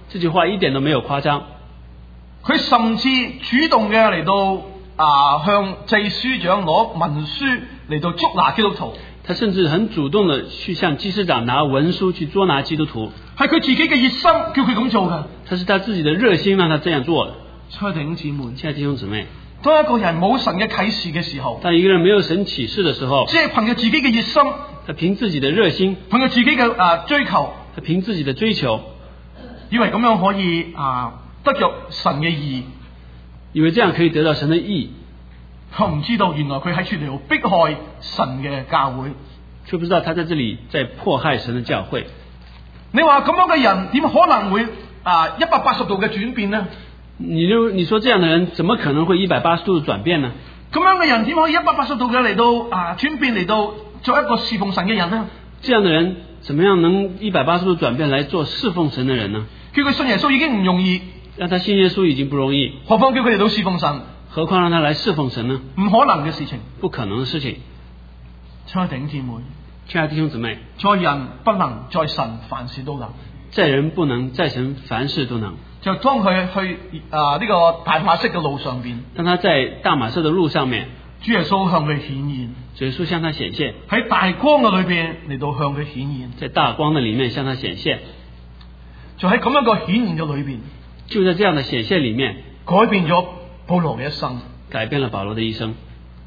這句話一點都沒有誇張。 佢甚至主動嘅嚟到啊向祭司長攞文書嚟到捉拿基督徒。 他甚至很主動的去向祭司長拿文書去捉拿基督徒。 係佢自己嘅熱心叫佢咁做嘅。 他是他自己的熱心讓他這樣做的。 親愛弟兄姊妹， 親愛弟兄姊妹， 當一個人冇神嘅啟示嘅時候， 當一個人沒有神啟示的時候， 即係憑住自己嘅熱心， 他憑自己的熱心， 憑住自己嘅啊追求， 他憑自己的追求， 以為咁樣可以啊得着神嘅義， 以為這樣可以得到神的義， 我唔知道原來佢喺處嚟到迫害神嘅教會， 卻不知道他在這裡在迫害神的教會。 你話咁樣嘅人點可能會啊一百八十度嘅轉變呢？ 你就你說這樣的人怎麼可能會一百八十度的轉變呢？ 咁樣嘅人點可以一百八十度嘅嚟到啊轉變嚟到做一個侍奉神嘅人呢？ 這樣的人怎麼樣能一百八十度轉變來做侍奉神的人呢？ 叫佢信耶穌已經唔容易， 讓他信耶穌已經不容易， 何況叫佢嚟到侍奉神？ 何況讓他來侍奉神呢？ 唔可能嘅事情， 不可能的事情。 親愛弟兄姊妹， 親愛弟兄姊妹， 在人不能，在神凡事都能。 在人不能，在神凡事都能。 就當佢去啊呢、這個大馬色嘅路上邊， 當他在大馬色的路上面， 主耶穌向佢顯現， 主耶穌向他顯現， 喺大光嘅裏邊嚟到向佢顯現， 在大光的裏面向他顯現， 就喺咁樣一個顯現嘅裏邊， 就在這樣的顯現裏面， 改變咗保羅嘅一生， 改變了保羅的一生。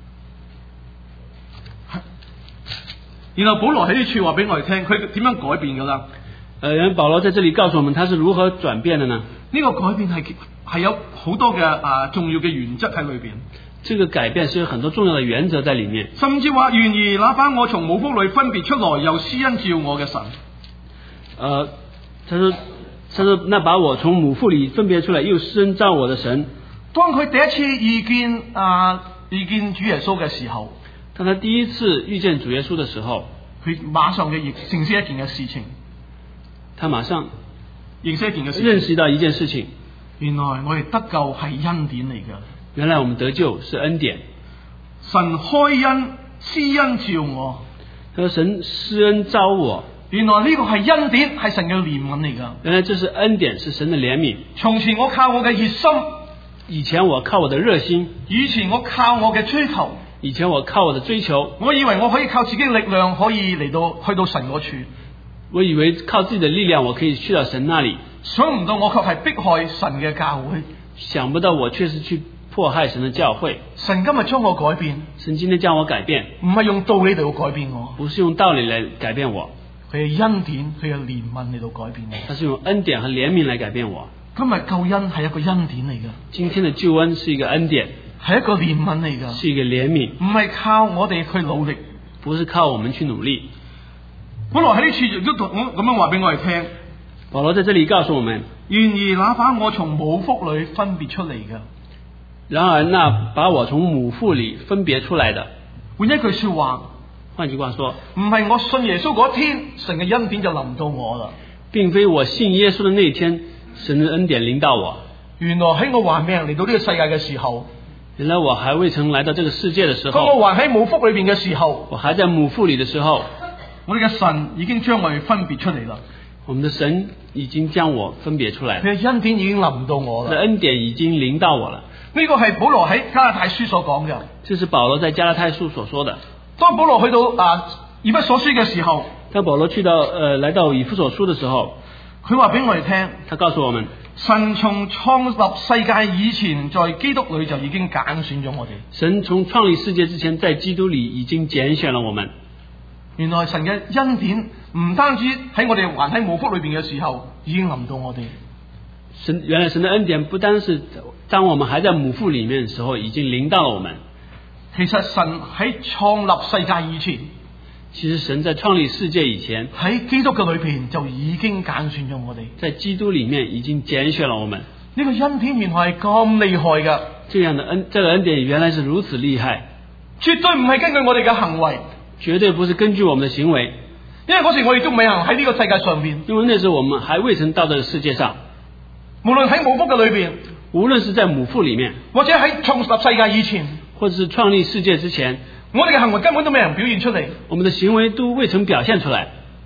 然後保羅喺呢處話俾我哋聽，佢點樣改變噶啦？ 呃，然後保羅在這裏告訴我們，他是如何轉變的呢？ 呢個改變係係有好多嘅啊重要嘅原則喺裏邊。 這個改變是有很多重要的原則在裏面。 甚至話願意那把我從母腹裏分別出來，又施恩照我嘅神。 呃，他說，他說那把我從母腹裏分別出來，又施恩照我的神。 當佢第一次遇見啊遇見主耶穌嘅時候， 當他第一次遇見主耶穌的時候， 佢馬上嘅認識一件嘅事情。 他馬上認識一件嘅事， 認識到一件事情， 原來我哋得救係恩典嚟㗎。 原來我們得救是恩典， 神開恩施恩照我。 他說神施恩招我， 原來呢個係恩典，係神嘅憐憫嚟㗎。 原來這是恩典，是神的憐憫。 從前我靠我嘅熱心， 以前我靠我的熱心， 以前我靠我嘅追求， 以前我靠我的追求， 我以為我可以靠自己嘅力量可以嚟到去到神嗰處。 我以為靠自己的力量我可以去到神那裡， 想唔到我卻係迫害神嘅教會。 想不到我卻是去迫害神的教會。 神今日將我改變， 神今天將我改變， 唔係用道理嚟到改變我， 不是用道理來改變我， 佢係恩典，佢係憐憫嚟到改變我。 他是用恩典和憐憫來改變我。 今日救恩係一個恩典嚟㗎， 今天的救恩是一個恩典， 係一個憐憫嚟㗎， 是一個憐憫， 唔係靠我哋去努力， 不是靠我們去努力。 本來喺呢處亦都同咁樣話俾我哋聽。 保羅在這裡告訴我們， 然而那把我從母腹裏分別出嚟嘅， 然而那把我從母腹裡分別出來的， 換一句說話， 換句話說， 唔係我信耶穌嗰天，神嘅恩典就臨到我啦。 並非我信耶穌的那一天，神的恩典臨到我。 原來喺我還未嚟到呢個世界嘅時候， 原來我還未曾來到這個世界的時候， 當我還喺母腹裏邊嘅時候， 我還在母腹裡的時候， 我哋嘅神已經將我哋分別出嚟啦。 我們的神已經將我分別出來了， 佢嘅恩典已經臨到我啦。 恩典已經臨到我了。 呢個係保羅喺加拉太書所講嘅。 這是保羅在加拉太書所說的。 當保羅去到啊以弗所書嘅時候， 當保羅去到呃來到以弗所書的時候， 佢話俾我哋聽， 他告訴我們， 神從創立世界以前，在基督裏就已經揀選咗我哋。 神從創立世界之前，在基督裏已經揀選了我們。 原來神嘅恩典唔單止喺我哋還喺母腹裏邊嘅時候已經臨到我哋。 神原來神的恩典不單是當我們還在母腹裏面的時候已經臨到了我們。 其實神喺創立世界以前， 其實神在創立世界以前， 喺基督嘅裏邊就已經揀選咗我哋。 在基督裏面已經揀選了我們。 呢個恩典原來係咁厲害噶。 這樣的恩，這個恩典原來是如此厲害， 絕對唔係根據我哋嘅行為， 絕對不是根據我們的行為， 因為嗰時我哋都未行喺呢個世界上邊， 因為那時候我們還未曾到這個世界上。 無論喺母腹嘅裏邊， 無論是在母腹裏面， 或者喺創立世界以前， 或者是創立世界之前， 我哋嘅行為根本都未能表現出嚟。 我們的行為都未曾表現出來。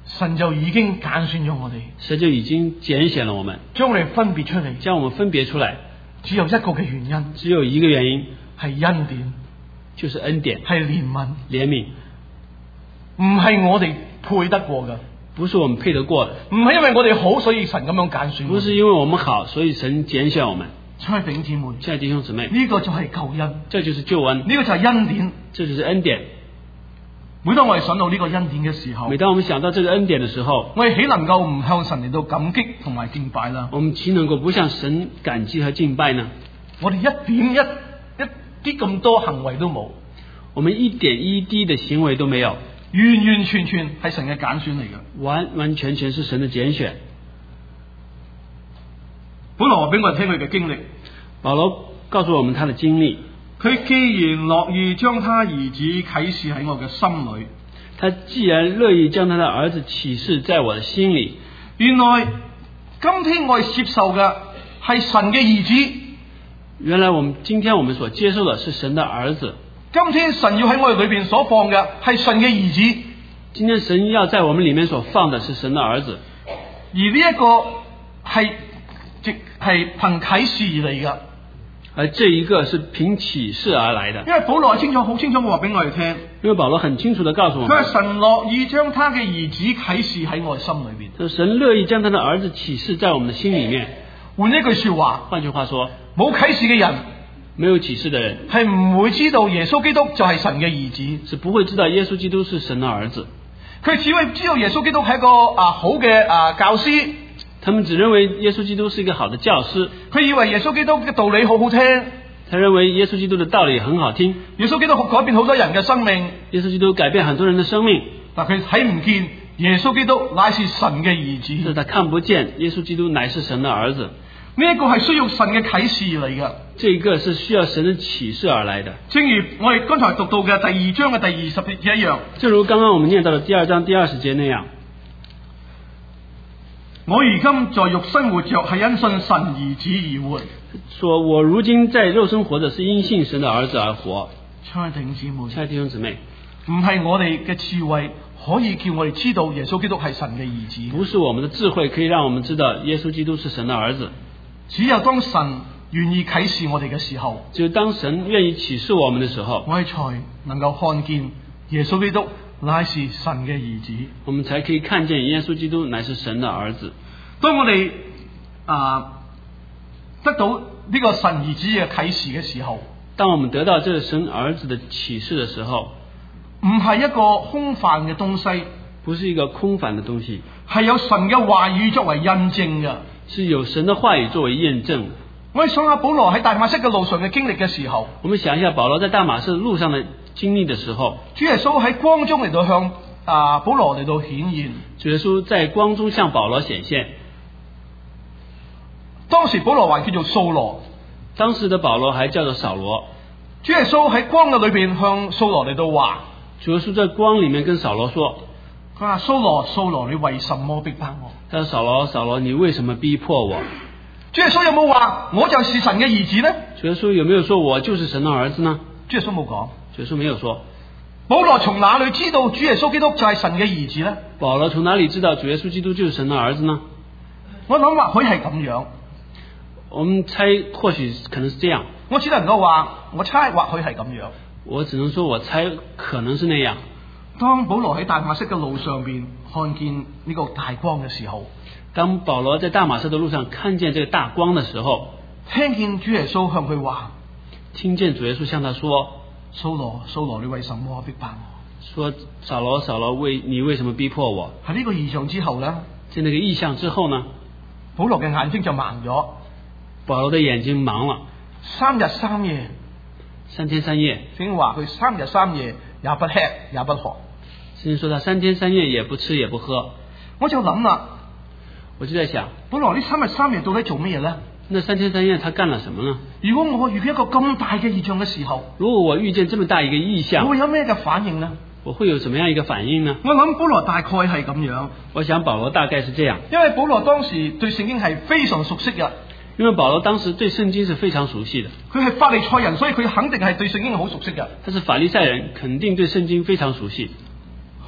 神就已經揀選咗我哋， 神就已經揀選了我們， 將我哋分別出嚟， 將我們分別出來， 只有一個嘅原因， 只有一個原因， 係恩典， 就是恩典， 係憐憫， 憐憫， 唔係我哋配得過嘅， 不是我們配得過的， 唔係因為我哋好所以神咁樣揀選， 不是因為我們好所以神揀選我們。 親愛的弟兄姊妹， 親愛的弟兄姊妹， 呢個就係救恩， 這就是救恩， 呢個就係恩典， 這就是恩典。 每當我哋想到呢個恩典嘅時候， 每當我們想到這個恩典的時候， 我哋豈能夠唔向神嚟到感激同埋敬拜啦？ 我們豈能夠不向神感激和敬拜呢？ 我哋一點一一啲咁多行為都冇， 我們一點一滴的行為都沒有， 完完全全係神嘅揀選嚟嘅， 完完全全是神的揀選。 保羅話俾我哋聽佢嘅經歷， 保羅告訴我們他的經歷。 佢既然樂意將他兒子啟示喺我嘅心裏， 他既然樂意將他的兒子啟示在我的心裏， 原來今天我哋接受嘅係神嘅兒子。 原來我們今天我們所接受的是神的兒子。 今天神要喺我哋裏邊所放嘅係神嘅兒子。 今天神要在我們裏面所放的是神的兒子。 而呢一個係即係憑啟示而嚟嘅。 而這一個是憑啟示而來的， 因為保羅清楚好清楚話俾我哋聽， 因為保羅很清楚地告訴我們， 佢係神樂意將他嘅兒子啟示喺我哋心裏邊， 就是神樂意將他的兒子啟示在我們的心裏面。 換一句說話， 換句話說， 冇啟示嘅人， 沒有啟示的人係唔會知道耶穌基督就係神嘅兒子， 是不會知道耶穌基督是神的兒子。 佢只會知道耶穌基督係一個啊好嘅啊教師。 他們只認為耶穌基督是一個好的教師， 佢以為耶穌基督嘅道理好好聽， 他認為耶穌基督的道理很好聽， 耶穌基督改變好多人嘅生命， 耶穌基督改變很多人的生命， 但佢睇唔見耶穌基督乃是神嘅兒子， 是他看不見耶穌基督乃是神的兒子。 呢一個係需要神嘅啟示嚟嘅， 這一個是需要神的啟示而來的。 正如我哋剛才讀到嘅第二章嘅第二十節一樣， 正如剛剛我們念到的第二章第二十節那樣。 我如今在肉身活着，係因信神兒子而活。 說我如今在肉身活着，是因信神的兒子而活。 親愛的弟兄姊妹， 親愛的弟兄姊妹， 唔係我哋嘅智慧可以叫我哋知道耶穌基督係神嘅兒子， 不是我們的智慧可以讓我們知道耶穌基督是神的兒子。 只有當神願意啟示我哋嘅時候， 只有當神願意啟示我們的時候， 我哋才能夠看見耶穌基督乃是神嘅兒子， 我們才可以看見耶穌基督乃是神的兒子。 當我哋啊得到呢個神兒子嘅啟示嘅時候， 當我們得到這個神兒子的啟示的時候， 唔係一個空泛嘅東西， 不是一個空泛的東西， 係有神嘅話語作為印證嘅， 是有神的話語作為驗證。 我哋想下保羅喺大馬色嘅路上嘅經歷嘅時候， 我們想一下保羅在大馬色路上的經歷的時候， 主耶穌喺光中嚟到向啊保羅嚟到顯現， 主耶穌在光中向保羅顯現。 當時保羅還叫做掃羅， 當時的保羅還叫做掃羅。 主耶穌喺光嘅裏邊向掃羅嚟到話， 主耶穌在光裏面跟掃羅說， 佢話掃羅掃羅，你為什麼逼迫我？ 他說掃羅掃羅，你為什麼逼迫我？ 主耶穌有冇話我就是神嘅兒子呢？ 主耶穌有沒有說我就是神的兒子呢？ 主耶穌冇講， 主耶穌沒有說。 保羅從哪裏知道主耶穌基督就係神嘅兒子呢？ 保羅從哪裏知道主耶穌基督就是神的兒子呢？ 我諗或許係咁樣， 我們猜或許可能是這樣。 我只能夠話我猜或許係咁樣。 我只能說我猜可能是那樣。 當保羅喺大馬色嘅路上邊看見呢個大光嘅時候， 當保羅在大馬色的路上看見這個大光的時候， 聽見主耶穌向佢話， 聽見主耶穌向他說， 掃羅掃羅，你為什麼逼迫我？ 說掃羅掃羅，為你為什麼逼迫我？ 喺呢個異象之後呢， 在那個異象之後呢， 保羅嘅眼睛就盲咗， 保羅的眼睛盲了， 三日三夜， 三天三夜。 聖經話佢三日三夜也不吃也不喝。 聖經說他三天三夜也不吃也不喝。 我就諗啦， 我就在想， 保羅呢三日三夜到底做乜嘢呢？ 那三天三夜他幹了什麼呢？ 如果我遇見一個咁大嘅異象嘅時候， 如果我遇見這麼大一個異象， 我會有咩嘅反應呢？ 我會有什麼樣一個反應呢？ 我諗保羅大概係咁樣。 我想保羅大概是這樣， 因為保羅當時對聖經係非常熟悉嘅。 因為保羅當時對聖經是非常熟悉的。 佢係法利賽人，所以佢肯定係對聖經好熟悉嘅。 他是法利賽人，肯定對聖經非常熟悉。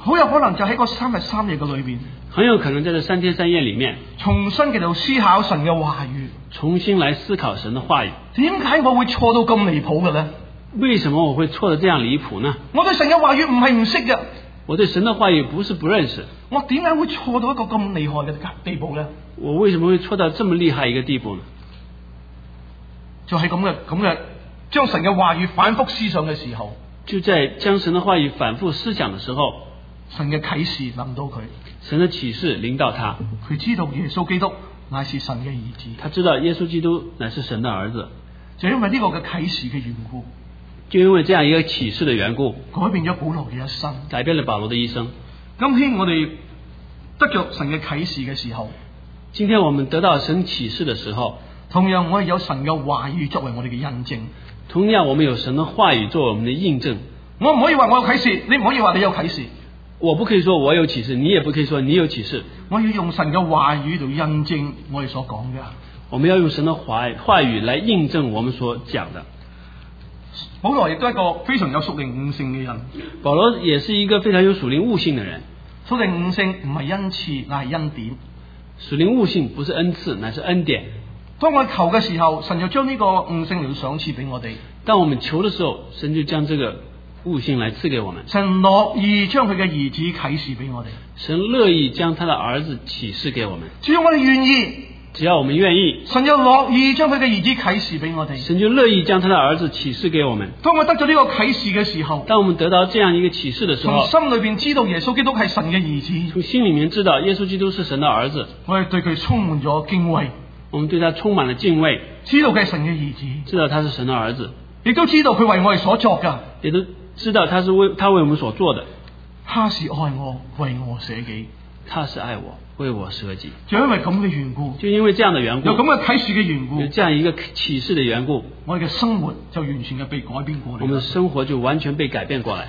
好有可能就喺嗰三日三夜嘅裏邊， 很有可能在這三天三夜裡面， 重新嘅度思考神嘅話語， 重新來思考神的話語。 點解我會錯到咁離譜嘅咧？ 為什麼我會錯得這樣離譜呢？ 我對神嘅話語唔係唔識嘅， 我對神的話語不是不認識， 我點解會錯到一個咁厲害嘅地步咧？ 我為什麼會錯到這麼厲害一個地步呢？ 就係咁嘅咁嘅，將神嘅話語反覆思想嘅時候， 就在將神的話語反覆思想的時候， 神嘅啟示臨到佢， 神的啟示臨到他， 佢知道耶穌基督乃是神嘅兒子， 他知道耶穌基督乃是神的兒子， 就因為呢個嘅啟示嘅緣故， 就因為這樣一個啟示的緣故， 改變咗保羅嘅一生， 改變了保羅的一生。 今天我哋得着神嘅啟示嘅時候， 今天我們得到神啟示的時候， 同樣我哋有神嘅話語作為我哋嘅印證。 同樣我們有神的話語作為我們的印證。 我唔可以話我有啟示，你唔可以話你有啟示。 我不可以說我有啟示，你也不可以說你有啟示。 我要用神嘅話語嚟印證我哋所講嘅。 我們要用神的話話語來印證我們所講的。 保羅亦都係一個非常有屬靈悟性嘅人。 保羅也是一個非常有屬靈悟性的人。 屬靈悟性唔係恩賜，乃係恩典。 屬靈悟性不是恩賜，乃是恩典。 當我求嘅時候，神就將呢個悟性嚟賞賜俾我哋。 當我們求的時候，神就將這個悟性來賜給我們。 神樂意將佢嘅兒子啟示俾我哋。 神樂意將他的兒子啟示給我們。 只要我哋願意， 只要我們願意， 神就樂意將佢嘅兒子啟示俾我哋。 神就樂意將他的兒子啟示給我們。 當我得咗呢個啟示嘅時候， 當我們得到這樣一個啟示的時候， 從心裏邊知道耶穌基督係神嘅兒子， 從心裏面知道耶穌基督是神的兒子， 我哋對佢充滿咗敬畏。 我們對他充滿了敬畏， 知道佢係神嘅兒子， 知道他是神的兒子， 亦都知道佢為我哋所作噶， 也都知道他是為他為我們所做的。 他是愛我，為我捨己。 他是愛我，為我捨己。 就因為咁嘅緣故， 就因為這樣的緣故， 有咁嘅啟示嘅緣故， 有這樣一個啟示的緣故， 我哋嘅生活就完全嘅被改變過嚟。 我們的生活就完全被改變過來。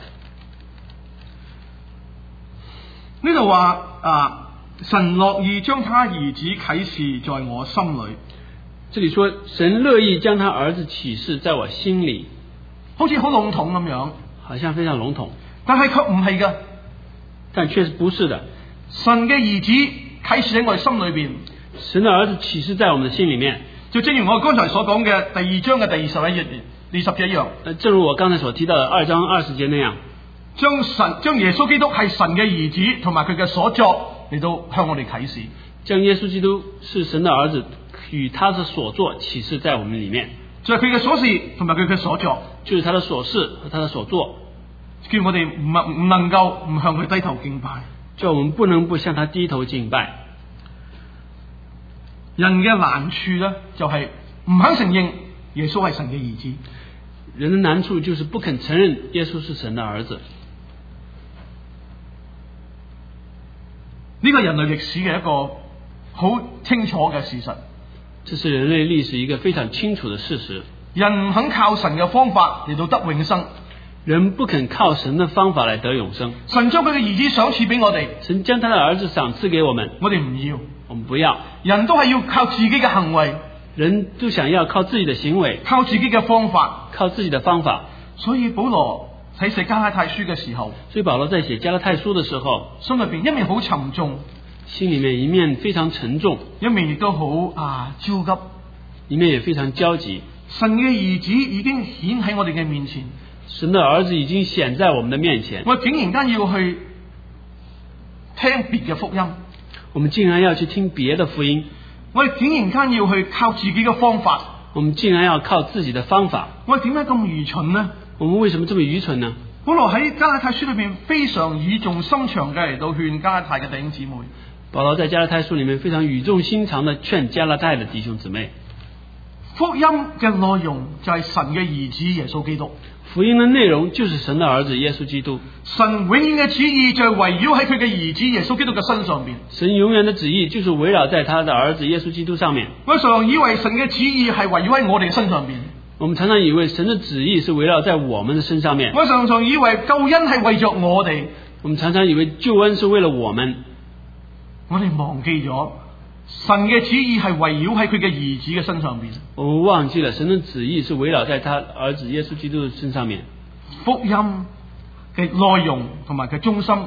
呢度話啊。神樂意將他兒子啟示在我心裏。 這裏說神樂意將他兒子啟示在我心裏， 好似好籠統咁樣， 好像非常籠統， 但係卻唔係㗎。 但確實不是的。 神嘅兒子啟示喺我哋心裏邊， 神的兒子啟示在我們的心裏面， 就正如我剛才所講嘅第二章嘅第二十一頁、二十節一樣。 呃，正如我剛才所提到的二章二十節那樣， 將神將耶穌基督係神嘅兒子同埋佢嘅所作嚟到向我哋啟示， 將耶穌基督是神的兒子與他的所作啟示在我們裏面， 就係佢嘅所事同埋佢嘅所作， 就是他的所事和他的所作， 叫我哋唔唔能夠唔向佢低頭敬拜， 叫我們不能不向他低頭敬拜。 人嘅難處咧，就係唔肯承認耶穌係神嘅兒子。 人的難處就是不肯承認耶穌是神的兒子。 呢個人類歷史嘅一個好清楚嘅事實， 這是人類歷史一個非常清楚的事實。 人唔肯靠神嘅方法嚟到得永生， 人不肯靠神的方法來得永生。 神將佢嘅兒子賞賜俾我哋， 神將他的兒子賞賜給我們， 我哋唔要， 我們不要。 人都係要靠自己嘅行為， 人都想要靠自己的行為， 靠自己嘅方法， 靠自己的方法。 所以保羅喺寫加拉太書嘅時候， 所以保羅在寫加拉太書的時候， 心裏邊一面好沉重， 心裏面一面非常沉重， 一面亦都好啊焦急， 一面也非常焦急。 神嘅兒子已經顯喺我哋嘅面前， 神的兒子已經顯在我們的面前， 我竟然間要去聽別嘅福音， 我們竟然要去聽別的福音， 我哋竟然間要去靠自己嘅方法， 我們竟然要靠自己的方法， 我哋點解咁愚蠢呢？ 我們為什麼這麼愚蠢呢？ 保羅喺加拉太書裏邊非常語重心長嘅嚟到勸加拉太嘅弟兄姊妹。 保羅在加拉太書裏面非常語重心長的勸加拉太的弟兄姊妹。 福音嘅內容就係神嘅兒子耶穌基督。 福音的內容就是神的兒子耶穌基督。 神永遠嘅旨意就係圍繞喺佢嘅兒子耶穌基督嘅身上邊。 神永遠的旨意就是圍繞在他的兒子耶穌基督上面。 我常以為神嘅旨意係圍繞喺我哋身上邊。 我們常常以為神的旨意是圍繞在我們的身上面。 我常常以為救恩係為着我哋。 我們常常以為救恩是為了我們。 我哋忘記咗神嘅旨意係圍繞喺佢嘅兒子嘅身上邊。 我們忘記了神的旨意是圍繞在他兒子耶穌基督的身上面。 福音嘅內容同埋佢中心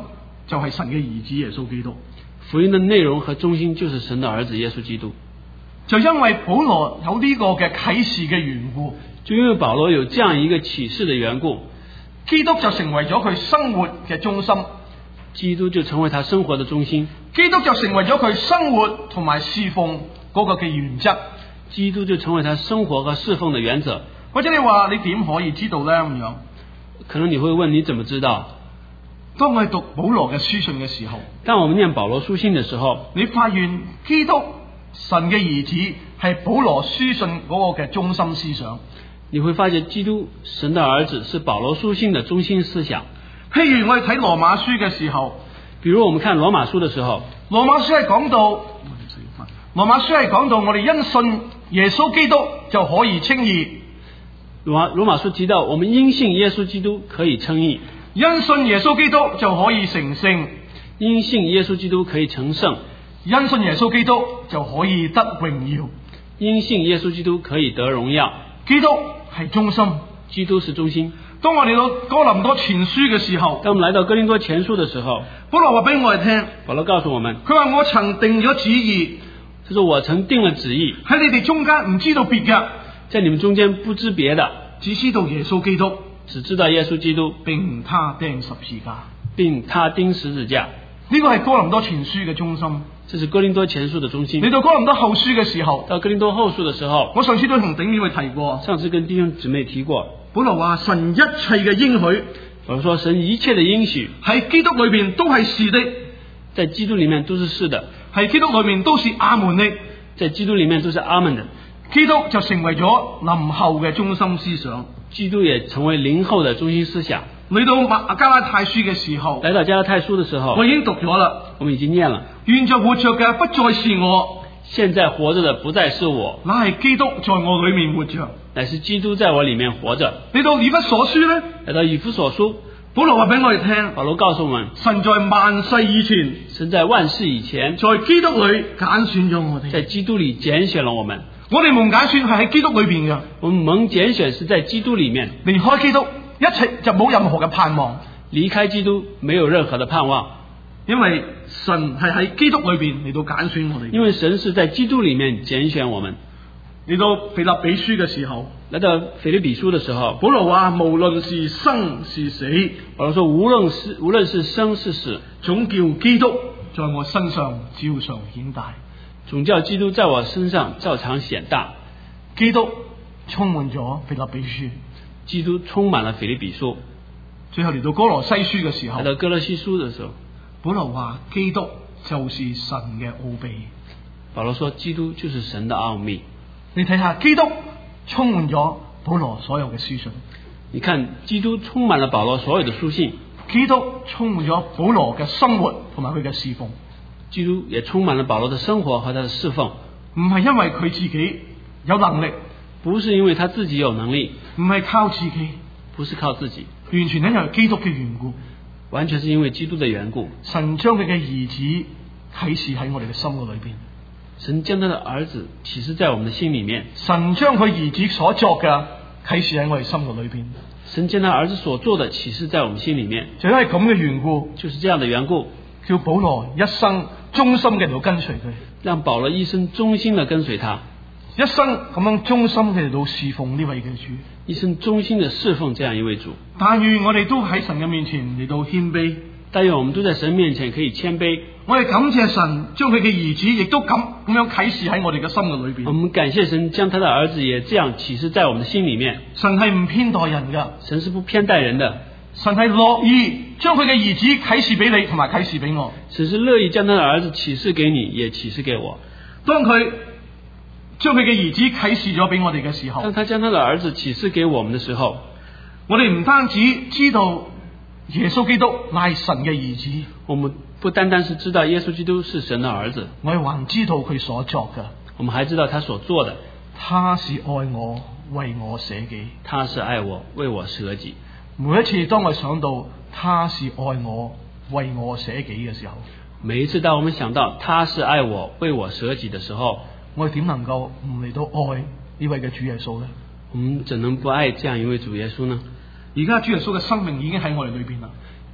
就係神嘅兒子耶穌基督。 福音的內容和中心就是神的兒子耶穌基督。 就因為保羅有呢個嘅啟示嘅緣故， 就因為保羅有這樣一個啟示的緣故， 基督就成為咗佢生活嘅中心。 基督就成為他生活的中心。 基督就成為咗佢生活同埋侍奉嗰個嘅原則。 基督就成為他生活和侍奉的原則。 或者你話你點可以知道呢？咁樣， 可能你會問，你怎麼知道？ 當我哋讀保羅嘅書信嘅時候， 當我們念保羅書信嘅時候， 你發現基督神嘅兒子係保羅書信嗰個嘅中心思想。 你會發現基督神的兒子是保羅書信的中心思想。 譬如我哋睇羅馬書嘅時候， 比如我們看羅馬書嘅時候， 羅馬書係講到，羅馬書係講到我哋因信耶穌基督就可以稱義。 羅馬羅馬書提到，我們因信耶穌基督可以稱義， 因信耶穌基督就可以成聖， 因信耶穌基督可以成聖， 因信耶穌基督就可以得榮耀， 因信耶穌基督可以得榮耀。 基督係中心， 基督是中心。 當我哋到哥林多前書嘅時候， 當我們來到哥林多前書嘅時候， 保羅話俾我哋聽， 保羅告訴我們， 佢話我曾定咗旨意， 就是我曾定了旨意， 喺你哋中間唔知道別嘅， 在你們中間不知別的， 只知道耶穌基督， 只知道耶穌基督， 並他釘十字架， 並他釘十字架。 呢個係哥林多前書嘅中心， 這是哥林多前書的中心。 嚟到哥林多後書嘅時候， 到哥林多後書的時候， 我上次都同頂妹提過， 上次跟弟兄姊妹提過， 保羅話神一切嘅應許， 保羅說神一切的應許喺基督裏邊都係是的， 在基督裏面都是是的， 喺基督裏面都是阿門的， 在基督裏面都是阿門的。 基督就成為咗臨後嘅中心思想， 基督也成為臨後的中心思想。 嚟到加拉太書嘅時候， 來到加拉太書的時候， 我已經讀咗啦， 我們已經念了。 現在活着嘅不再是我， 現在活着的不再是我， 乃係基督在我裏面活着， 乃是基督在我裏面活着。 嚟到以弗所書呢， 來到以弗所書， 保羅話俾我哋聽， 保羅告訴我們， 神在萬世以前， 神在萬世以前， 在基督裏揀選咗我哋， 在基督裏揀選了我們。 我哋蒙揀選係喺基督裏邊嘅， 我們蒙揀選是在基督裏面， 離開基督一切就冇任何嘅盼望。 離開基督沒有任何的盼望， 因為神係喺基督裏邊嚟到揀選我哋。 因為神是在基督裏面揀選我們。 嚟到腓立比書嘅時候， 來到腓立比書的時候， 保羅話無論是生是死， 保羅說無論是無論是生是死， 總叫基督在我身上照常顯大。 總叫基督在我身上照常顯大。 基督充滿咗腓立比書， 基督充滿了腓立比書。 最後嚟到哥羅西書嘅時候， 嚟到哥羅西書嘅時候， 保羅話基督就是神嘅奧秘。 保羅說基督就是神的奧秘。 你睇下，基督充滿咗保羅所有嘅書信。 你看，基督充滿了保羅所有的書信。 基督充滿咗保羅嘅生活同埋佢嘅侍奉。 基督也充滿了保羅的生活和他的侍奉。 唔係因為佢自己有能力， 不是因為他自己有能力， 唔係靠自己， 不是靠自己， 完全因為基督嘅緣故， 完全是因為基督的緣故。 神將佢嘅兒子啟示喺我哋嘅心嘅裏邊。 神將他的兒子啟示在我們的心裏面。 神將佢兒子所作嘅啟示喺我哋心嘅裏邊。 神將他兒子所做的啟示在我們心裏面。 就因為咁嘅緣故， 就是這樣的緣故， 叫保羅一生忠心嘅嚟到跟隨佢， 讓保羅一生忠心的跟隨他， 一生咁樣忠心嘅嚟到侍奉呢位嘅主， 一生忠心的侍奉這樣一位主。 但願我哋都喺神嘅面前嚟到謙卑， 但願我們都在神面前可以謙卑。 我哋感謝神將佢嘅兒子亦都咁咁樣啟示喺我哋嘅心嘅裏邊。 我們感謝神將他的兒子也這樣啟示在我們的心裏面。 神係唔偏待人噶， 神是不偏待人的。 神係樂意將佢嘅兒子啟示俾你同埋啟示俾我。 神是樂意將他的兒子啟示給你，也啟示給我。 當佢將佢嘅兒子啟示咗俾我哋嘅時候， 當他將他的兒子啟示給我們的時候， 我哋唔單止知道耶穌基督乃神嘅兒子， 我們不單單是知道耶穌基督是神的兒子， 我哋還知道佢所作嘅， 我們還知道他所做的。 他是愛我，為我捨己。 他是愛我，為我捨己。 每一次當我想到他是愛我，為我捨己嘅時候， 每一次當我們想到他是愛我，為我捨己的時候， 我哋點能夠唔嚟到愛呢位嘅主耶穌呢？ 我們怎能不愛這樣一位主耶穌呢？ 而家主耶穌嘅生命已經喺我哋裏邊啦。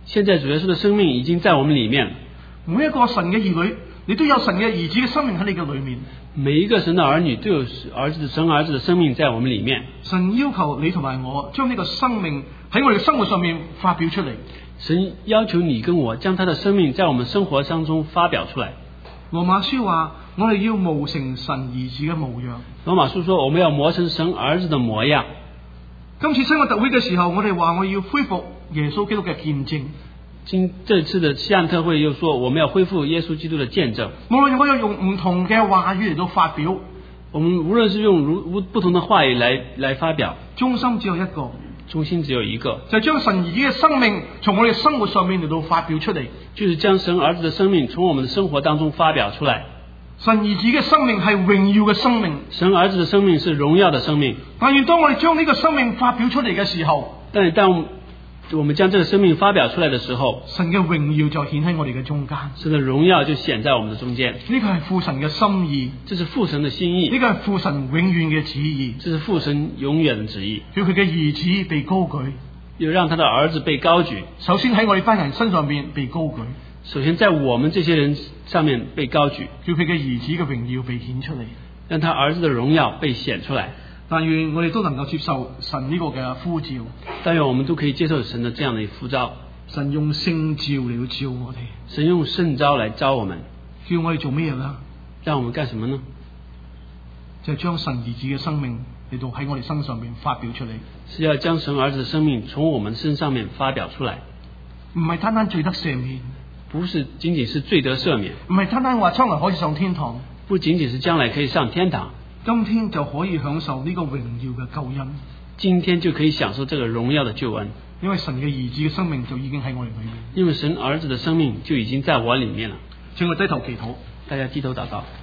現在主耶穌的生命已經在我們裏面了。 每一個神嘅兒女，你都有神嘅兒子嘅生命喺你嘅裏面。 每一個神的兒女都有兒子神兒子的生命在我們裏面。 神要求你同埋我將呢個生命喺我哋嘅生活上面發表出嚟。 神要求你跟我將他的生命在我們生活當中發表出來。 羅馬書話我哋要磨成神兒子嘅模樣。 羅馬書說我們要磨成神兒子的模樣。 今次新約特會嘅時候，我哋話我要恢復耶穌基督嘅見證。 今這次的西岸特會又說我們要恢復耶穌基督的見證。 無論我有用唔同嘅話語嚟到發表， 我們無論是用如不同的話語來來發表， 中心只有一個， 中心只有一個， 就係將神兒子嘅生命從我哋生活上面嚟到發表出嚟。 就是將神兒子的生命從我們的生活當中發表出來。 神兒子嘅生命係榮耀嘅生命， 神兒子的生命是榮耀的生命。 但願當我哋將呢個生命發表出嚟嘅時候， 但當我們將這個生命發表出來的時候， 神嘅榮耀就顯喺我哋嘅中間， 神的榮耀就顯在我們的中間。 呢個係父神嘅心意， 這是父神的心意， 呢個係父神永遠嘅旨意， 這是父神永遠的旨意， 叫佢嘅兒子被高舉， 又讓他的兒子被高舉。 首先喺我哋班人身上面被高舉， 首先在我們這些人上面被高舉， 叫佢嘅兒子嘅榮耀被顯出嚟， 讓他兒子的榮耀被顯出來。 但願我哋都能夠接受神呢個嘅呼召， 但願我們都可以接受神的這樣的呼召。 神用聖召嚟到召我哋， 神用聖召來召我們， 叫我哋做咩嘢啦？ 讓我們幹什麼呢？ 就係將神兒子嘅生命嚟到喺我哋身上面發表出嚟， 是要將神兒子的生命從我們身上面發表出來， 唔係單單罪得赦免， 不是僅僅是罪得赦免， 唔係單單話將來可以上天堂， 不僅僅是將來可以上天堂， 今天就可以享受呢個榮耀嘅救恩， 今天就可以享受這個榮耀的救恩， 因為神嘅兒子嘅生命就已經喺我哋裏面， 因為神兒子的生命就已經在我裏面了。 請我低頭祈禱， 大家低頭禱告。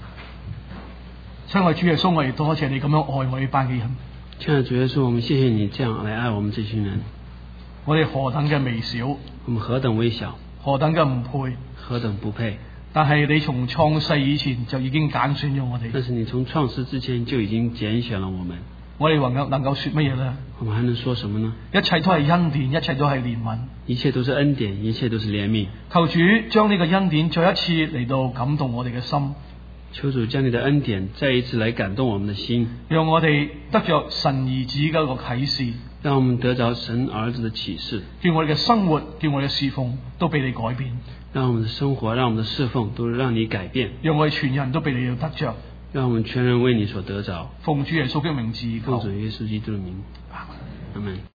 親愛主耶穌，我哋多謝你咁樣愛我哋班嘅人。 親愛主耶穌，我們謝謝你這樣來愛我們這群人。 我哋何等嘅微小， 我們何等微小， 何等嘅唔配， 何等不配。 但係你從創世以前就已經揀選咗我哋。 但是你從創世之前就已經揀選了我們。 我哋能夠能夠說乜嘢呢？ 我們還能說什麼呢？ 一切都係恩典，一切都係憐憫， 一切都是恩典，一切都是憐憫。 求主將呢個恩典再一次嚟到感動我哋嘅心。 求主將你的恩典再一次來感動我們的心， 讓我哋得着神兒子嘅一個啟示， 讓我們得着神兒子的啟示， 叫我哋嘅生活，叫我哋嘅侍奉都被你改變， 讓我們的生活，讓我們的侍奉都讓你改變， 讓我哋全人都被你得着， 讓我們全人為你所得着。 奉主耶穌嘅名字， 奉主耶穌基督的名，阿門。